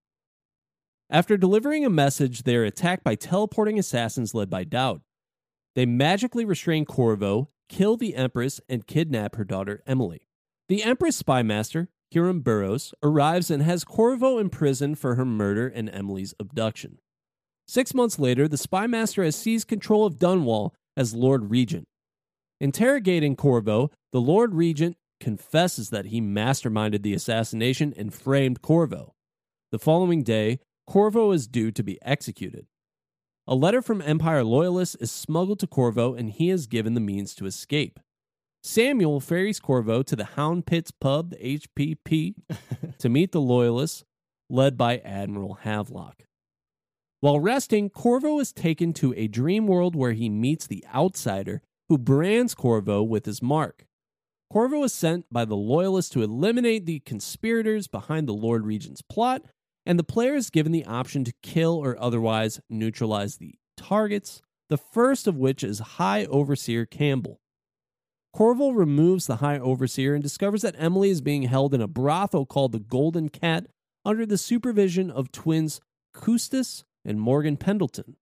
After delivering a message, they are attacked by teleporting assassins led by Dowd. They magically restrain Corvo, kill the Empress, and kidnap her daughter Emily. The Empress spymaster, Hiram Burrows, arrives and has Corvo imprisoned for her murder and Emily's abduction. Six months later, the spymaster has seized control of Dunwall as Lord Regent. Interrogating Corvo, the Lord Regent confesses that he masterminded the assassination and framed Corvo. The following day, Corvo is due to be executed. A letter from Empire loyalists is smuggled to Corvo and he is given the means to escape. Samuel ferries Corvo to the Hound Pits pub, the H P P, to meet the loyalists, led by Admiral Havelock. While resting, Corvo is taken to a dream world where he meets the Outsider, who brands Corvo with his mark. Corvo is sent by the Loyalists to eliminate the conspirators behind the Lord Regent's plot, and the player is given the option to kill or otherwise neutralize the targets, the first of which is High Overseer Campbell. Corvo removes the High Overseer and discovers that Emily is being held in a brothel called the Golden Cat under the supervision of twins Custis and Morgan Pendleton.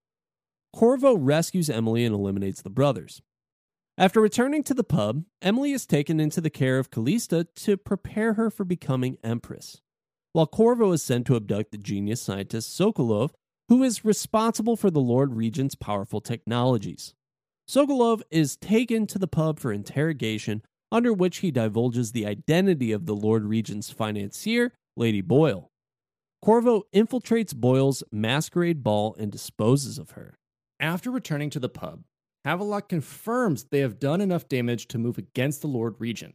Corvo rescues Emily and eliminates the brothers. After returning to the pub, Emily is taken into the care of Callista to prepare her for becoming Empress, while Corvo is sent to abduct the genius scientist Sokolov, who is responsible for the Lord Regent's powerful technologies. Sokolov is taken to the pub for interrogation, under which he divulges the identity of the Lord Regent's financier, Lady Boyle. Corvo infiltrates Boyle's masquerade ball and disposes of her. After returning to the pub, Havelock confirms they have done enough damage to move against the Lord Regent.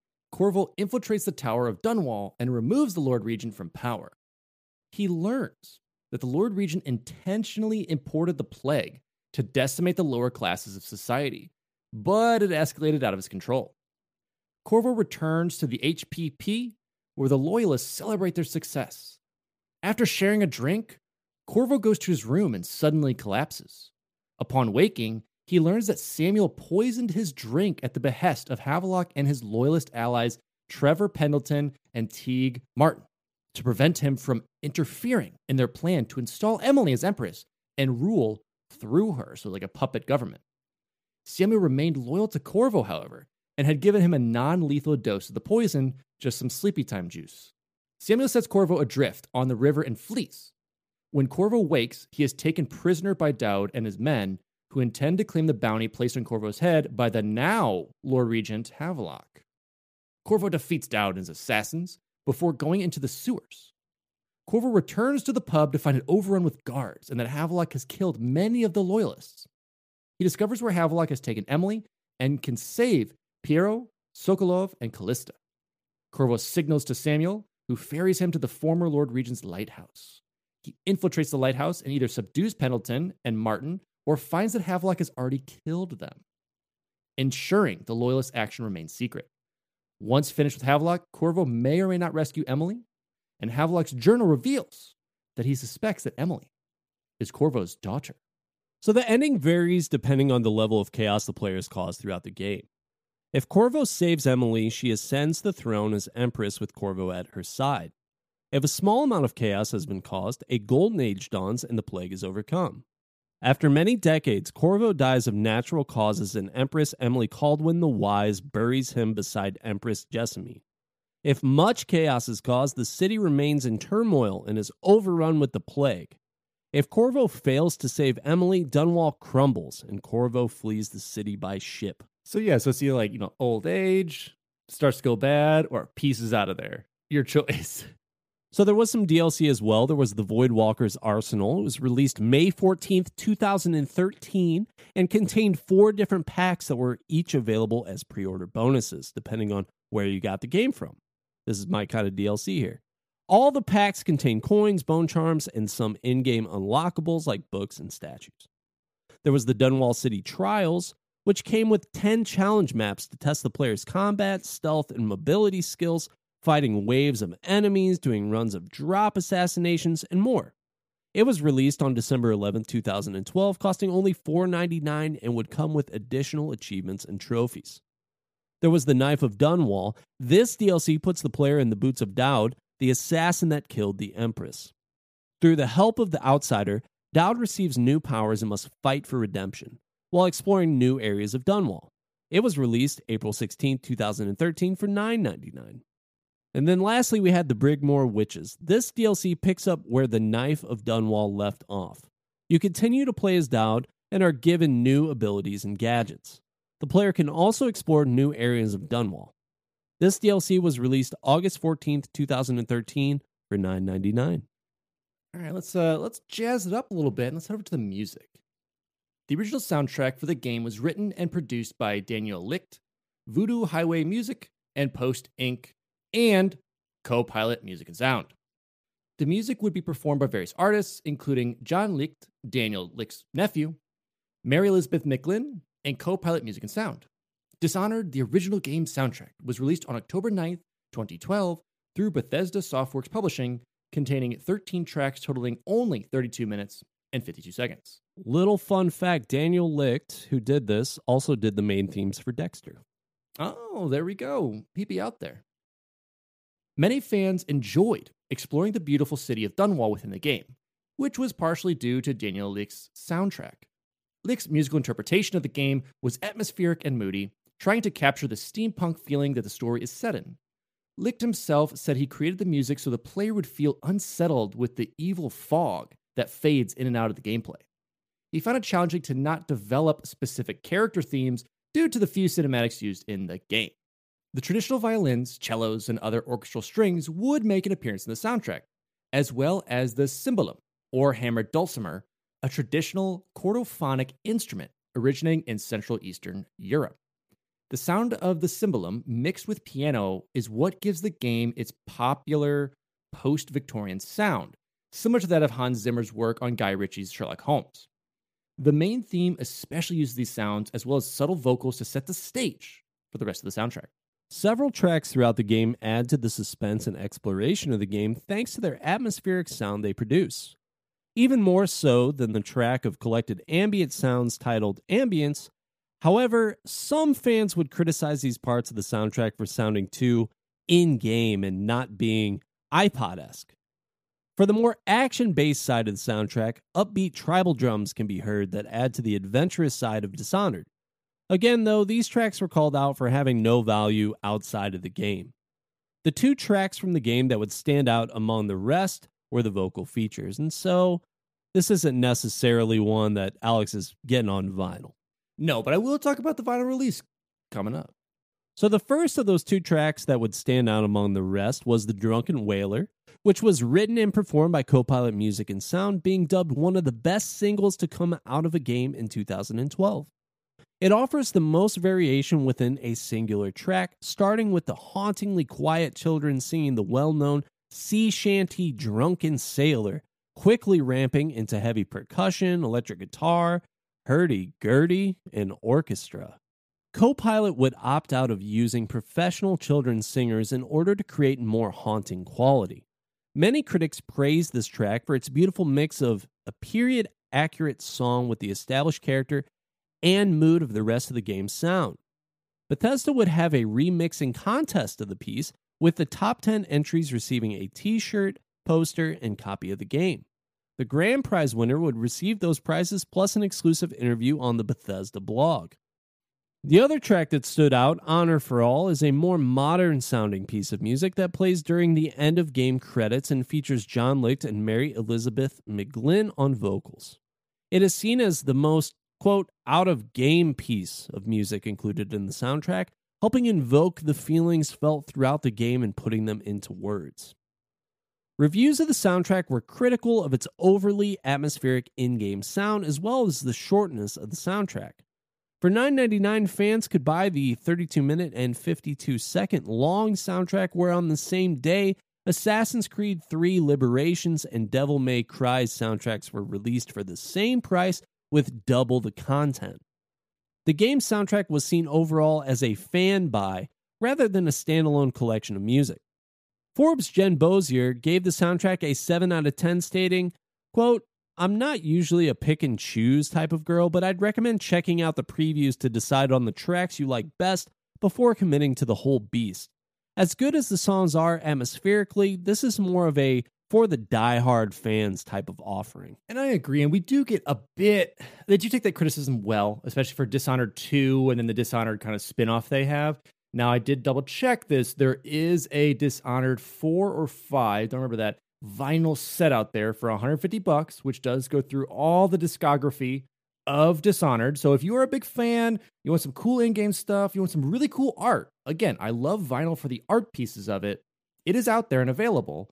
Corvo infiltrates the Tower of Dunwall and removes the Lord Regent from power. He learns that the Lord Regent intentionally imported the plague to decimate the lower classes of society, but it escalated out of his control. Corvo returns to the H P P, where the Loyalists celebrate their success. After sharing a drink, Corvo goes to his room and suddenly collapses. Upon waking, he learns that Samuel poisoned his drink at the behest of Havelock and his Loyalist allies Trevor Pendleton and Teague Martin to prevent him from interfering in their plan to install Emily as Empress and rule through her, so like a puppet government. Samuel remained loyal to Corvo, however, and had given him a non-lethal dose of the poison, just some sleepy time juice. Samuel sets Corvo adrift on the river and flees. When Corvo wakes, he is taken prisoner by Dowd and his men, who intend to claim the bounty placed on Corvo's head by the now Lord Regent Havelock. Corvo defeats Dowd and his assassins before going into the sewers. Corvo returns to the pub to find it overrun with guards and that Havelock has killed many of the Loyalists. He discovers where Havelock has taken Emily and can save Piero, Sokolov, and Callista. Corvo signals to Samuel, who ferries him to the former Lord Regent's lighthouse. He infiltrates the lighthouse and either subdues Pendleton and Martin or finds that Havelock has already killed them, ensuring the Loyalist action remains secret. Once finished with Havelock, Corvo may or may not rescue Emily, and Havelock's journal reveals that he suspects that Emily is Corvo's daughter. So the ending varies depending on the level of chaos the players cause throughout the game. If Corvo saves Emily, she ascends the throne as Empress with Corvo at her side. If a small amount of chaos has been caused, a golden age dawns and the plague is overcome. After many decades, Corvo dies of natural causes and Empress Emily Kaldwin the Wise buries him beside Empress Jessamy. If much chaos is caused, the city remains in turmoil and is overrun with the plague. If Corvo fails to save Emily, Dunwall crumbles and Corvo flees the city by ship. So yeah, so it's either like, you know, old age, starts to go bad, or pieces out of there. Your choice. So there was some D L C as well. There was the Voidwalker's Arsenal. It was released May fourteenth, twenty thirteen, and contained four different packs that were each available as pre-order bonuses, depending on where you got the game from. This is my kind of D L C here. All the packs contain coins, bone charms, and some in-game unlockables like books and statues. There was the Dunwall City Trials, which came with ten challenge maps to test the player's combat, stealth, and mobility skills, fighting waves of enemies, doing runs of drop assassinations, and more. It was released on December eleventh, twenty twelve, costing only four dollars and ninety-nine cents and would come with additional achievements and trophies. There was the Knife of Dunwall. This D L C puts the player in the boots of Dowd, the assassin that killed the Empress. Through the help of the Outsider, Dowd receives new powers and must fight for redemption, while exploring new areas of Dunwall. It was released April sixteenth, twenty thirteen for nine dollars and ninety-nine cents. And then lastly, we had the Brigmore Witches. This D L C picks up where the Knife of Dunwall left off. You continue to play as Dowd and are given new abilities and gadgets. The player can also explore new areas of Dunwall. This D L C was released August fourteenth, twenty thirteen for nine dollars and ninety-nine cents. All right, let's uh, let's jazz it up a little bit and let's head over to the music. The original soundtrack for the game was written and produced by Daniel Licht, Voodoo Highway Music, and Post Incorporated, and Co-Pilot Music and Sound. The music would be performed by various artists, including John Licht, Daniel Licht's nephew, Mary Elizabeth Micklin, and Co-Pilot Music and Sound. Dishonored, the original game soundtrack, was released on October ninth, twenty twelve, through Bethesda Softworks Publishing, containing thirteen tracks totaling only thirty-two minutes and fifty-two seconds. Little fun fact, Daniel Licht, who did this, also did the main themes for Dexter. Oh, there we go. He'd be out there. Many fans enjoyed exploring the beautiful city of Dunwall within the game, which was partially due to Daniel Licht's soundtrack. Licht's musical interpretation of the game was atmospheric and moody, trying to capture the steampunk feeling that the story is set in. Licht himself said he created the music so the player would feel unsettled with the evil fog that fades in and out of the gameplay. He found it challenging to not develop specific character themes due to the few cinematics used in the game. The traditional violins, cellos, and other orchestral strings would make an appearance in the soundtrack, as well as the cymbalum, or hammered dulcimer, a traditional chordophonic instrument originating in Central Eastern Europe. The sound of the cymbalum mixed with piano is what gives the game its popular post-Victorian sound, similar to that of Hans Zimmer's work on Guy Ritchie's Sherlock Holmes. The main theme especially uses these sounds as well as subtle vocals to set the stage for the rest of the soundtrack. Several tracks throughout the game add to the suspense and exploration of the game thanks to their atmospheric sound they produce. Even more so than the track of collected ambient sounds titled Ambience. However, some fans would criticize these parts of the soundtrack for sounding too in-game and not being iPod-esque. For the more action-based side of the soundtrack, upbeat tribal drums can be heard that add to the adventurous side of Dishonored. Again, though, these tracks were called out for having no value outside of the game. The two tracks from the game that would stand out among the rest were the vocal features, and so this isn't necessarily one that Alex is getting on vinyl. No, but I will talk about the vinyl release coming up. So the first of those two tracks that would stand out among the rest was The Drunken Wailer, which was written and performed by Co-Pilot Music and Sound, being dubbed one of the best singles to come out of a game in two thousand twelve. It offers the most variation within a singular track, starting with the hauntingly quiet children singing the well-known sea shanty Drunken Sailor, quickly ramping into heavy percussion, electric guitar, hurdy-gurdy, and orchestra. Co-Pilot would opt out of using professional children's singers in order to create more haunting quality. Many critics praised this track for its beautiful mix of a period-accurate song with the established character and mood of the rest of the game's sound. Bethesda would have a remixing contest of the piece, with the top ten entries receiving a t-shirt, poster, and copy of the game. The grand prize winner would receive those prizes plus an exclusive interview on the Bethesda blog. The other track that stood out, Honor for All, is a more modern-sounding piece of music that plays during the end-of-game credits and features John Licht and Mary Elizabeth McGlynn on vocals. It is seen as the most, quote, out-of-game piece of music included in the soundtrack, helping invoke the feelings felt throughout the game and putting them into words. Reviews of the soundtrack were critical of its overly atmospheric in-game sound as well as the shortness of the soundtrack. For nine dollars and ninety-nine cents, fans could buy the thirty-two minute and fifty-two second long soundtrack where on the same day, Assassin's Creed three Liberations and Devil May Cry's soundtracks were released for the same price with double the content. The game's soundtrack was seen overall as a fan buy rather than a standalone collection of music. Forbes' Jen Bozier gave the soundtrack a seven out of ten, stating, quote, "I'm not usually a pick and choose type of girl, but I'd recommend checking out the previews to decide on the tracks you like best before committing to the whole beast. As good as the songs are atmospherically, this is more of a for the diehard fans type of offering." And I agree, and we do get a bit, they do take that criticism well, especially for Dishonored two and then the Dishonored kind of spin-off they have. Now, I did double check this. There is a Dishonored four or five, don't remember that, vinyl set out there for one hundred fifty bucks, which does go through all the discography of Dishonored. So if you are a big fan, you want some cool in-game stuff, you want some really cool art. Again, I love vinyl for the art pieces of it. It is out there and available.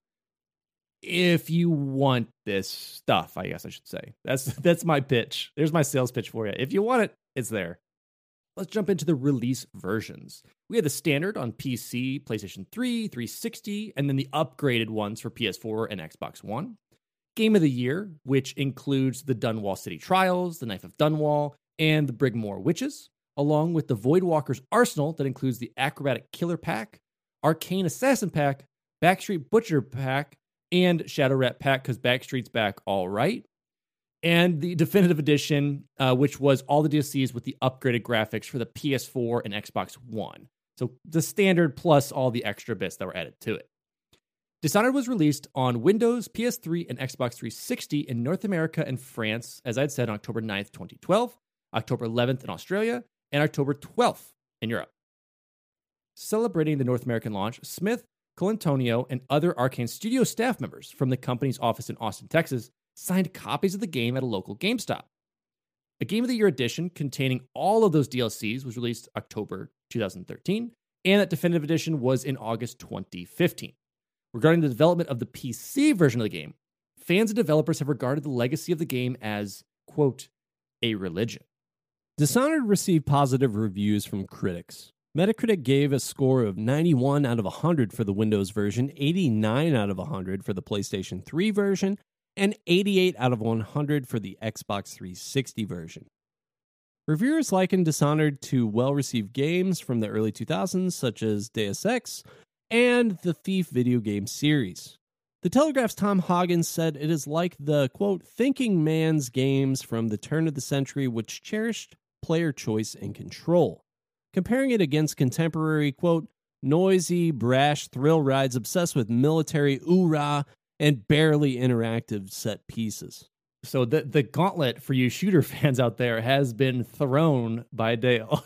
If you want this stuff, I guess I should say. That's that's my pitch. There's my sales pitch for you. If you want it, it's there. Let's jump into the release versions. We had the standard on P C, PlayStation three, three sixty, and then the upgraded ones for P S four and Xbox One. Game of the Year, which includes the Dunwall City Trials, the Knife of Dunwall, and the Brigmore Witches, along with the Voidwalker's Arsenal that includes the Acrobatic Killer Pack, Arcane Assassin Pack, Backstreet Butcher Pack, and Shadow Rat Pack, because Backstreet's back all right. And the Definitive Edition, uh, which was all the D L Cs with the upgraded graphics for the P S four and Xbox One. So the standard plus all the extra bits that were added to it. Dishonored was released on Windows, P S three, and Xbox three sixty in North America and France, as I'd said, on October ninth, twenty twelve, October eleventh in Australia, and October twelfth in Europe. Celebrating the North American launch, Smith, Colantonio, and other Arcane Studio staff members from the company's office in Austin, Texas, signed copies of the game at a local GameStop. A Game of the Year edition containing all of those D L Cs was released October twenty thirteen, and that Definitive Edition was in August twenty fifteen. Regarding the development of the P C version of the game, fans and developers have regarded the legacy of the game as, quote, a religion. Dishonored received positive reviews from critics. Metacritic gave a score of ninety-one out of one hundred for the Windows version, eighty-nine out of one hundred for the PlayStation three version, and eighty-eight out of one hundred for the Xbox three sixty version. Reviewers likened Dishonored to well-received games from the early two thousands, such as Deus Ex and the Thief video game series. The Telegraph's Tom Hoggins said it is like the, quote, thinking man's games from the turn of the century which cherished player choice and control, comparing it against contemporary, quote, noisy, brash thrill rides obsessed with military oorah and barely interactive set pieces. So the, the gauntlet for you shooter fans out there has been thrown by Dale.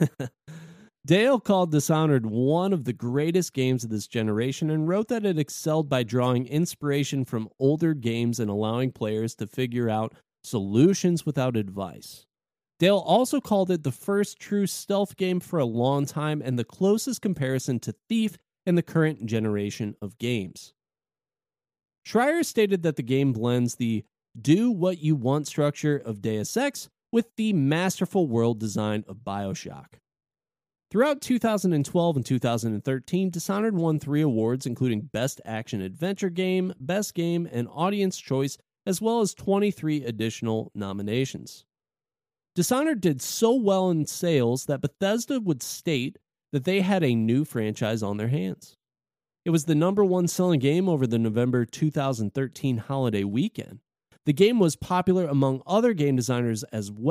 Dale called Dishonored one of the greatest games of this generation and wrote that it excelled by drawing inspiration from older games and allowing players to figure out solutions without advice. Dale also called it the first true stealth game for a long time and the closest comparison to Thief in the current generation of games. Schreier stated that the game blends the do what you want structure of Deus Ex with the masterful world design of BioShock. Throughout two thousand twelve and two thousand thirteen, Dishonored won three awards, including Best Action Adventure Game, Best Game, and Audience Choice, as well as twenty-three additional nominations. Dishonored did so well in sales that Bethesda would state that they had a new franchise on their hands. It was the number one selling game over the November two thousand thirteen holiday weekend. The game was popular among other game designers as well,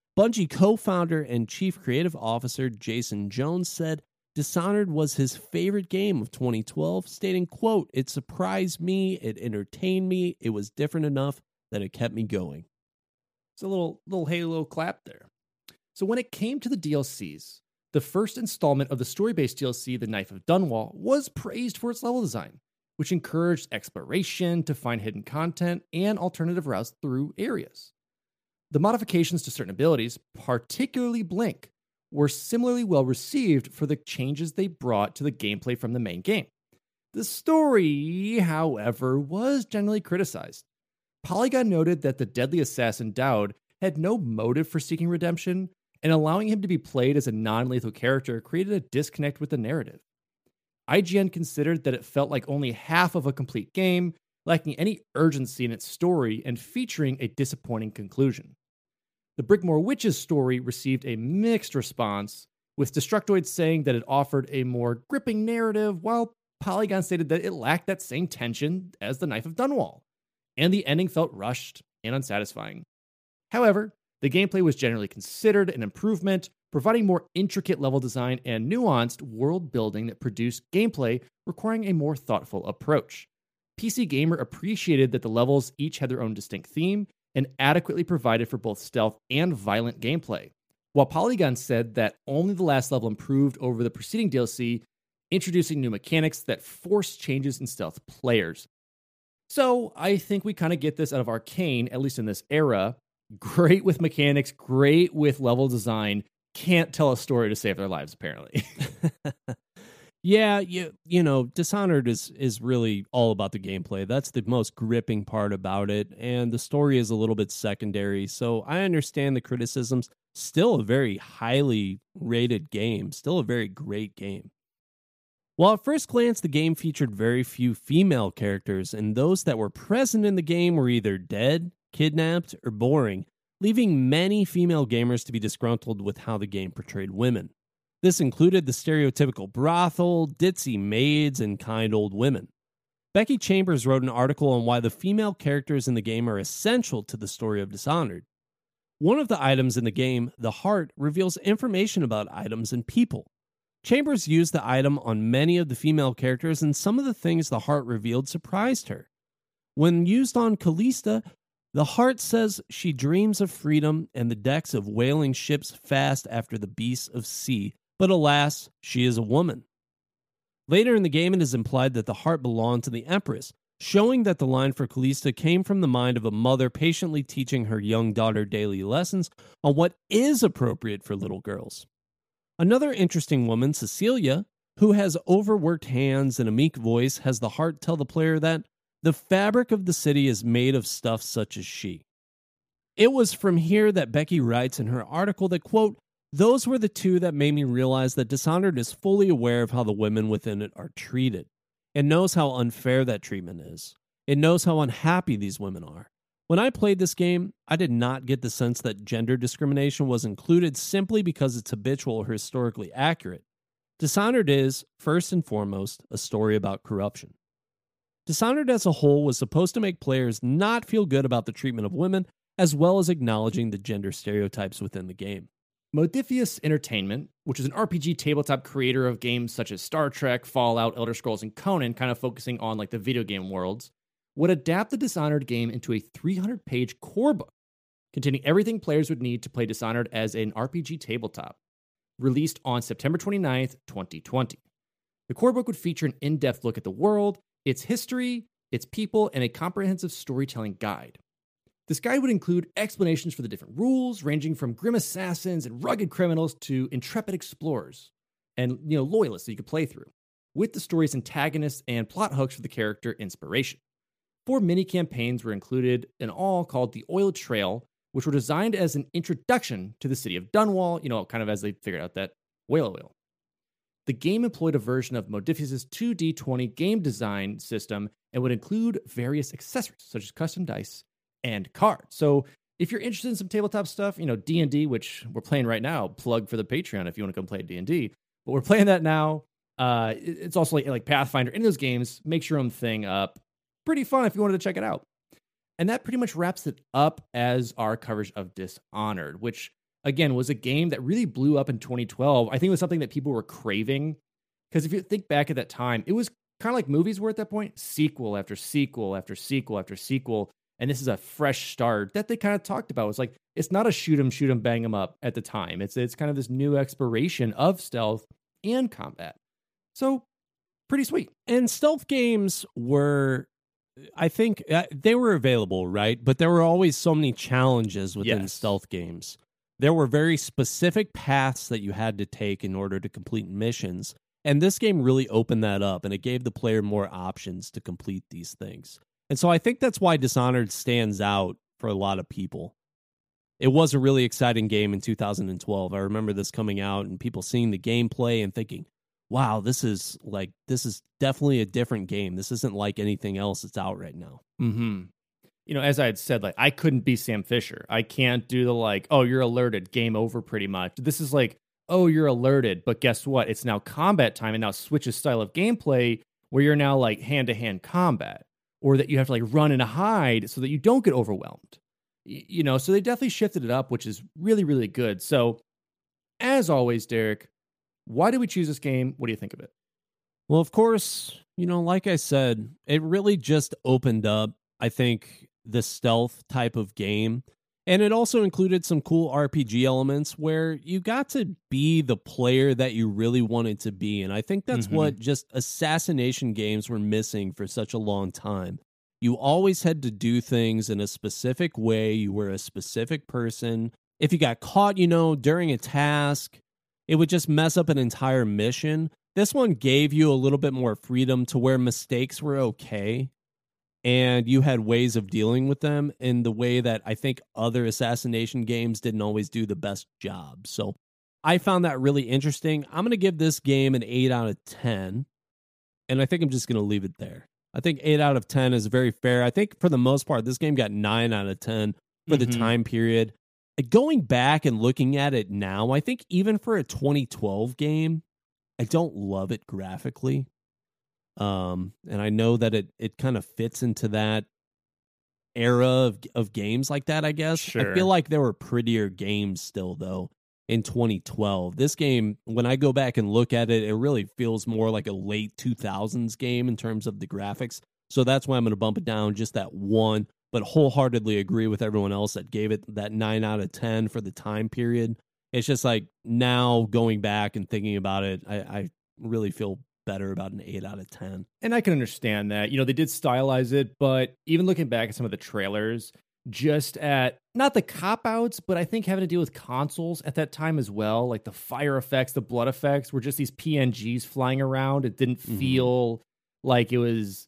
Bungie co-founder and chief creative officer Jason Jones said Dishonored was his favorite game of twenty twelve, stating, quote, "It surprised me, it entertained me, it was different enough that it kept me going." It's a little, little Halo clap there. So when it came to the D L Cs, the first installment of the story-based D L C, The Knife of Dunwall, was praised for its level design, which encouraged exploration to find hidden content and alternative routes through areas. The modifications to certain abilities, particularly Blink, were similarly well received for the changes they brought to the gameplay from the main game. The story, however, was generally criticized. Polygon noted that the deadly assassin Daud had no motive for seeking redemption, and allowing him to be played as a non-lethal character created a disconnect with the narrative. I G N considered that it felt like only half of a complete game, lacking any urgency in its story and featuring a disappointing conclusion. The Brickmore Witches story received a mixed response, with Destructoid saying that it offered a more gripping narrative, while Polygon stated that it lacked that same tension as The Knife of Dunwall, and the ending felt rushed and unsatisfying. However, the gameplay was generally considered an improvement, providing more intricate level design and nuanced world building that produced gameplay requiring a more thoughtful approach. P C Gamer appreciated that the levels each had their own distinct theme and adequately provided for both stealth and violent gameplay, while Polygon said that only the last level improved over the preceding D L C, introducing new mechanics that forced changes in stealth players. So I think we kind of get this out of Arcane, at least in this era. Great with mechanics, great with level design, can't tell a story to save their lives, apparently. Yeah, you, you know, Dishonored is is really all about the gameplay. That's the most gripping part about it, and the story is a little bit secondary, so I understand the criticisms. Still a very highly rated game, still a very great game. While at first glance the game featured very few female characters, and those that were present in the game were either dead, kidnapped, or boring, leaving many female gamers to be disgruntled with how the game portrayed women. This included the stereotypical brothel, ditzy maids, and kind old women. Becky Chambers wrote an article on why the female characters in the game are essential to the story of Dishonored. One of the items in the game, the Heart, reveals information about items and people. Chambers used the item on many of the female characters, and some of the things the Heart revealed surprised her. When used on Callista, the Heart says she dreams of freedom and the decks of whaling ships fast after the beasts of sea, but alas, she is a woman. Later in the game, it is implied that the Heart belonged to the Empress, showing that the line for Callista came from the mind of a mother patiently teaching her young daughter daily lessons on what is appropriate for little girls. Another interesting woman, Cecilia, who has overworked hands and a meek voice, has the Heart tell the player that the fabric of the city is made of stuff such as she. It was from here that Becky writes in her article that, quote, "Those were the two that made me realize that Dishonored is fully aware of how the women within it are treated. It knows how unfair that treatment is. It knows how unhappy these women are. When I played this game, I did not get the sense that gender discrimination was included simply because it's habitual or historically accurate. Dishonored is, first and foremost, a story about corruption." Dishonored as a whole was supposed to make players not feel good about the treatment of women, as well as acknowledging the gender stereotypes within the game. Modiphius Entertainment, which is an R P G tabletop creator of games such as Star Trek, Fallout, Elder Scrolls, and Conan, kind of focusing on like the video game worlds, would adapt the Dishonored game into a three hundred page core book, containing everything players would need to play Dishonored as an R P G tabletop, released on September twenty-ninth, twenty twenty. The core book would feature an in-depth look at the world, its history, its people, and a comprehensive storytelling guide. This guide would include explanations for the different rules, ranging from grim assassins and rugged criminals to intrepid explorers and, you know, loyalists that you could play through, with the story's antagonists and plot hooks for the character inspiration. Four mini-campaigns were included in all called the Oil Trail, which were designed as an introduction to the city of Dunwall, you know, kind of as they figured out that whale oil. The game employed a version of Modiphius' two D twenty game design system and would include various accessories, such as custom dice and cards. So if you're interested in some tabletop stuff, you know, D and D, which we're playing right now, plug for the Patreon if you want to come play D and D, but we're playing that now. Uh, it's also like, like Pathfinder. In those games, make your own thing up. Pretty fun if you wanted to check it out. And that pretty much wraps it up as our coverage of Dishonored, which again, was a game that really blew up in twenty twelve. I think it was something that people were craving. Because if you think back at that time, it was kind of like movies were at that point, sequel after sequel after sequel after sequel. And this is a fresh start that they kind of talked about. It's like, it's not a shoot 'em, shoot 'em, bang 'em up at the time. It's it's kind of this new exploration of stealth and combat. So pretty sweet. And stealth games were, I think, uh, they were available, right? But there were always so many challenges within Yes. stealth games. There were very specific paths that you had to take in order to complete missions. And this game really opened that up, and it gave the player more options to complete these things. And so I think that's why Dishonored stands out for a lot of people. It was a really exciting game in two thousand twelve. I remember this coming out and people seeing the gameplay and thinking, wow, this is like, this is definitely a different game. This isn't like anything else that's out right now. Mm-hmm. You know, as I had said, like, I couldn't be Sam Fisher. I can't do the like, oh, you're alerted, game over pretty much. This is like, oh, you're alerted, but guess what? It's now combat time, and now switches style of gameplay where you're now like hand-to-hand combat, or that you have to like run and hide so that you don't get overwhelmed. Y- You know, so they definitely shifted it up, which is really, really good. So, as always, Derek, why did we choose this game? What do you think of it? Well, of course, you know, like I said, it really just opened up, I think, the stealth type of game. And it also included some cool R P G elements where you got to be the player that you really wanted to be. And I think that's Mhm. what just assassination games were missing for such a long time. You always had to do things in a specific way. You were a specific person. If you got caught, you know, during a task, it would just mess up an entire mission. This one gave you a little bit more freedom to where mistakes were okay. And you had ways of dealing with them in the way that I think other assassination games didn't always do the best job. So I found that really interesting. I'm going to give this game an eight out of ten. And I think I'm just going to leave it there. I think eight out of ten is very fair. I think for the most part, this game got nine out of ten for the Mhm. time period. Going back and looking at it now, I think even for a twenty twelve game, I don't love it graphically. Um, and I know that it, it kind of fits into that era of, of games like that, I guess. Sure. I feel like there were prettier games still, though, in twenty twelve. This game, when I go back and look at it, it really feels more like a late two thousands game in terms of the graphics. So that's why I'm going to bump it down just that one, but wholeheartedly agree with everyone else that gave it that nine out of ten for the time period. It's just like now going back and thinking about it, I, I really feel better about an eight out of ten. And I can understand that. You know, they did stylize it, but even looking back at some of the trailers, just at not the cop outs, but I think having to deal with consoles at that time as well, like the fire effects, the blood effects were just these P N Gs flying around. It didn't Mhm. feel like it was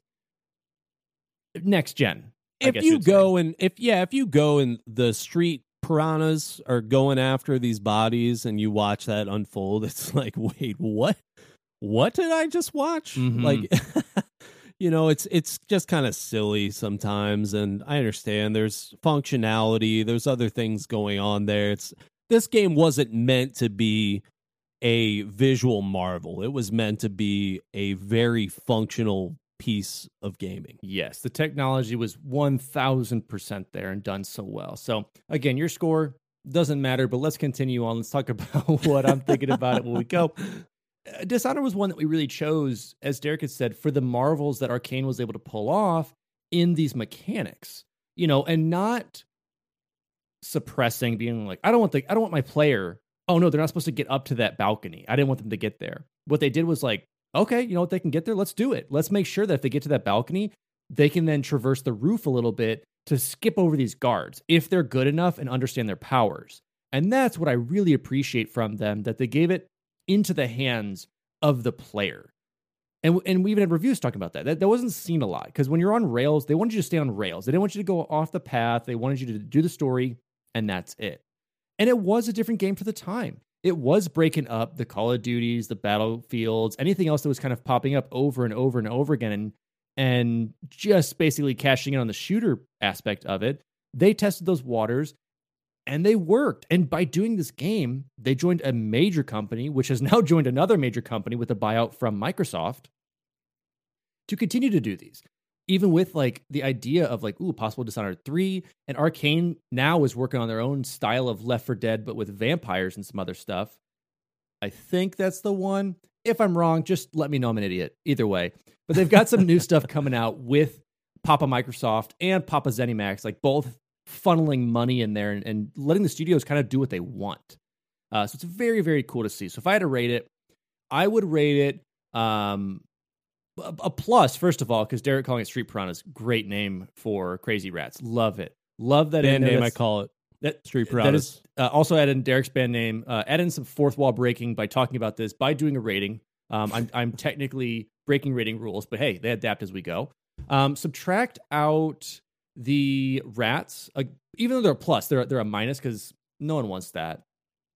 next gen. I If guess you you'd say. go and if yeah, if you go and the street piranhas are going after these bodies and you watch that unfold, it's like, wait, what? What did I just watch? Mhm. Like, you know, it's it's just kind of silly sometimes, and I understand there's functionality, there's other things going on there. It's this game wasn't meant to be a visual marvel. It was meant to be a very functional piece of gaming. Yes, the technology was one thousand percent there and done so well. So, again, your score doesn't matter, but let's continue on. Let's talk about what I'm thinking about it when we go. Uh, Dishonored was one that we really chose, as Derek had said, for the marvels that Arcane was able to pull off in these mechanics, you know, and not suppressing, being like, I don't want the, I don't want my player. Oh no, they're not supposed to get up to that balcony. I didn't want them to get there. What they did was like, okay, you know what, they can get there. Let's do it. Let's make sure that if they get to that balcony, they can then traverse the roof a little bit to skip over these guards if they're good enough and understand their powers. And that's what I really appreciate from them, that they gave it into the hands of the player. And, and we even had reviews talking about that. That, that wasn't seen a lot, because when you're on rails, they wanted you to stay on rails. They didn't want you to go off the path. They wanted you to do the story, and that's it. And it was a different game for the time. It was breaking up the Call of Duties, the Battlefields, anything else that was kind of popping up over and over and over again, and, and just basically cashing in on the shooter aspect of it. They tested those waters, and they worked. And by doing this game, they joined a major company, which has now joined another major company with a buyout from Microsoft, to continue to do these. even with like the idea of like, ooh, possible Dishonored three, and Arcane now is working on their own style of Left four Dead, but with vampires and some other stuff. I think that's the one. If I'm wrong, just let me know I'm an idiot. Either way. But they've got some new stuff coming out with Papa Microsoft and Papa ZeniMax, like both funneling money in there and, and letting the studios kind of do what they want. Uh, so it's very, very cool to see. So if I had to rate it, I would rate it um, a, a plus, first of all, because Derek calling it Street Piranhas, great name for Crazy Rats. Love it. Love that band in there. name, I call it. That, Street that Piranhas. is, uh, also add in Derek's band name. Uh, add in some fourth wall breaking by talking about this, by doing a rating. Um, I'm, I'm technically breaking rating rules, but hey, they adapt as we go. Um, subtract out the rats, uh, even though they're a plus, they're, they're a minus because no one wants that.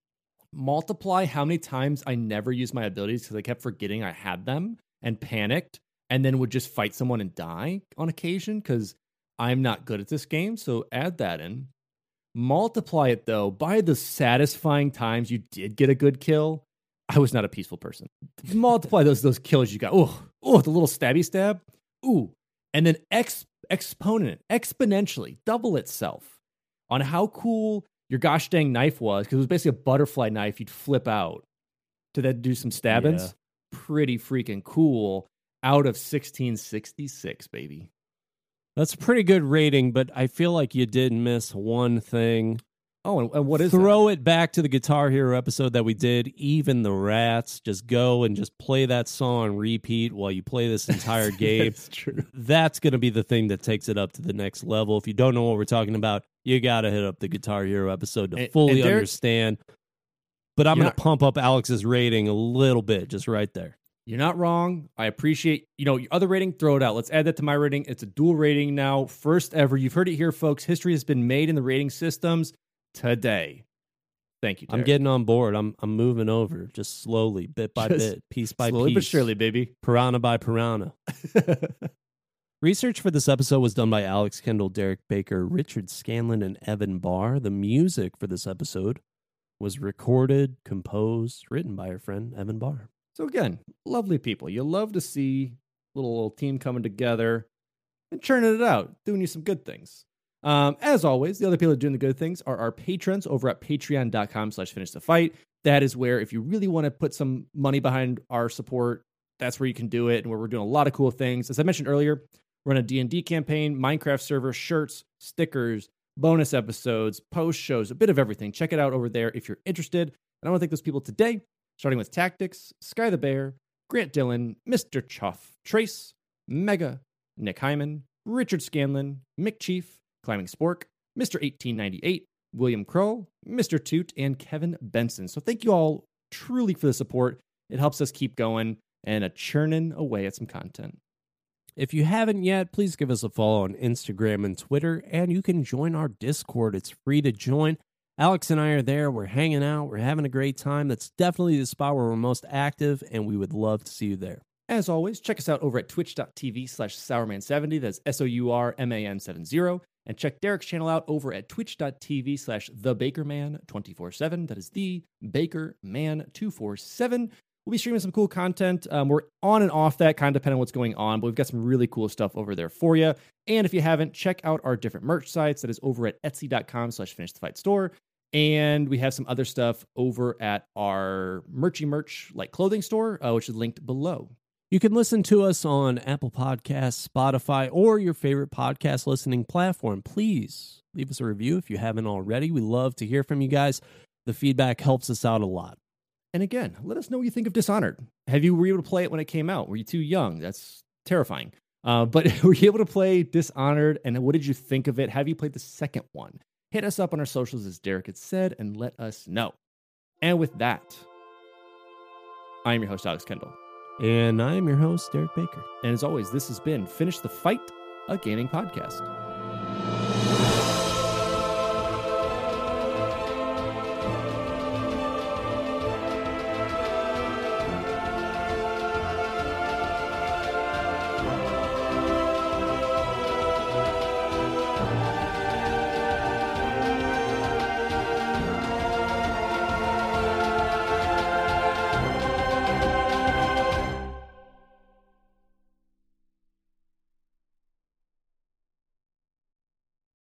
Multiply how many times I never used my abilities because I kept forgetting I had them and panicked and then would just fight someone and die on occasion because I'm not good at this game. So add that in. Multiply it, though, by the satisfying times you did get a good kill. I was not a peaceful person. Multiply those those kills you got. Oh, oh, the little stabby stab. Ooh. And then ex, exponent, exponentially, double itself on how cool your gosh dang knife was, because it was basically a butterfly knife you'd flip out to then do some stabbings. Yeah. Pretty freaking cool. Out of sixteen sixty-six, baby. That's a pretty good rating, but I feel like you did miss one thing. Oh, and, and what is Throw that? it back to the Guitar Hero episode that we did, Even the Rats. Just go and just play that song on repeat while you play this entire game. That's true. That's going to be the thing that takes it up to the next level. If you don't know what we're talking about, you got to hit up the Guitar Hero episode to and, fully and Derek, understand. But I'm going to not, pump up Alex's rating a little bit, just right there. You're not wrong. I appreciate, you know, your other rating, throw it out. Let's add that to my rating. It's a dual rating now. First ever. You've heard it here, folks. History has been made in the rating systems today. Thank you, Derek. I'm getting on board. I'm I'm moving over just slowly, bit by just bit, piece by slowly piece. but surely, baby. Piranha by piranha. Research for this episode was done by Alex Kendall, Derek Baker, Richard Scanlon, and Evan Barr. The music for this episode was recorded, composed, written by our friend Evan Barr. So again, lovely people. You love to see little, little team coming together and churning it out, doing you some good things. Um, as always, the other people doing the good things are our patrons over at patreon.com slash finish the fight. That is where, if you really want to put some money behind our support, that's where you can do it, and where we're doing a lot of cool things. As I mentioned earlier, we're on a D and D campaign, Minecraft server, shirts, stickers, bonus episodes, post shows, a bit of everything. Check it out over there if you're interested. And I want to thank those people today, starting with Tactics, Sky the Bear, Grant Dillon, Mister Chuff, Trace, Mega, Nick Hyman, Richard Scanlon, Mick Chief, Climbing Spork, Mister eighteen ninety-eight, William Kroll, Mister Toot, and Kevin Benson. So thank you all truly for the support. It helps us keep going and a churning away at some content. If you haven't yet, please give us a follow on Instagram and Twitter, and you can join our Discord. It's free to join. Alex and I are there. We're hanging out. We're having a great time. That's definitely the spot where we're most active, and we would love to see you there. As always, check us out over at twitch.tv slash sourman70. That's S O U R M A N seventy. And check Derek's channel out over at twitch.tv slash thebakerman twenty-four seven. That is the Bakerman two forty-seven. We'll be streaming some cool content. Um, we're on and off that, kind of depending on what's going on, but we've got some really cool stuff over there for you. And if you haven't, check out our different merch sites. That is over at etsy.com slash finish the fight store. And we have some other stuff over at our merchy merch, like clothing store, uh, which is linked below. You can listen to us on Apple Podcasts, Spotify, or your favorite podcast listening platform. Please leave us a review if you haven't already. We love to hear from you guys. The feedback helps us out a lot. And again, let us know what you think of Dishonored. Have you were able to play it when it came out? Were you too young? That's terrifying. Uh, but were you able to play Dishonored? And what did you think of it? Have you played the second one? Hit us up on our socials, as Derek had said, and let us know. And with that, I am your host, Alex Kendall. And I am your host, Derek Baker. And as always, this has been Finish the Fight, a gaming podcast.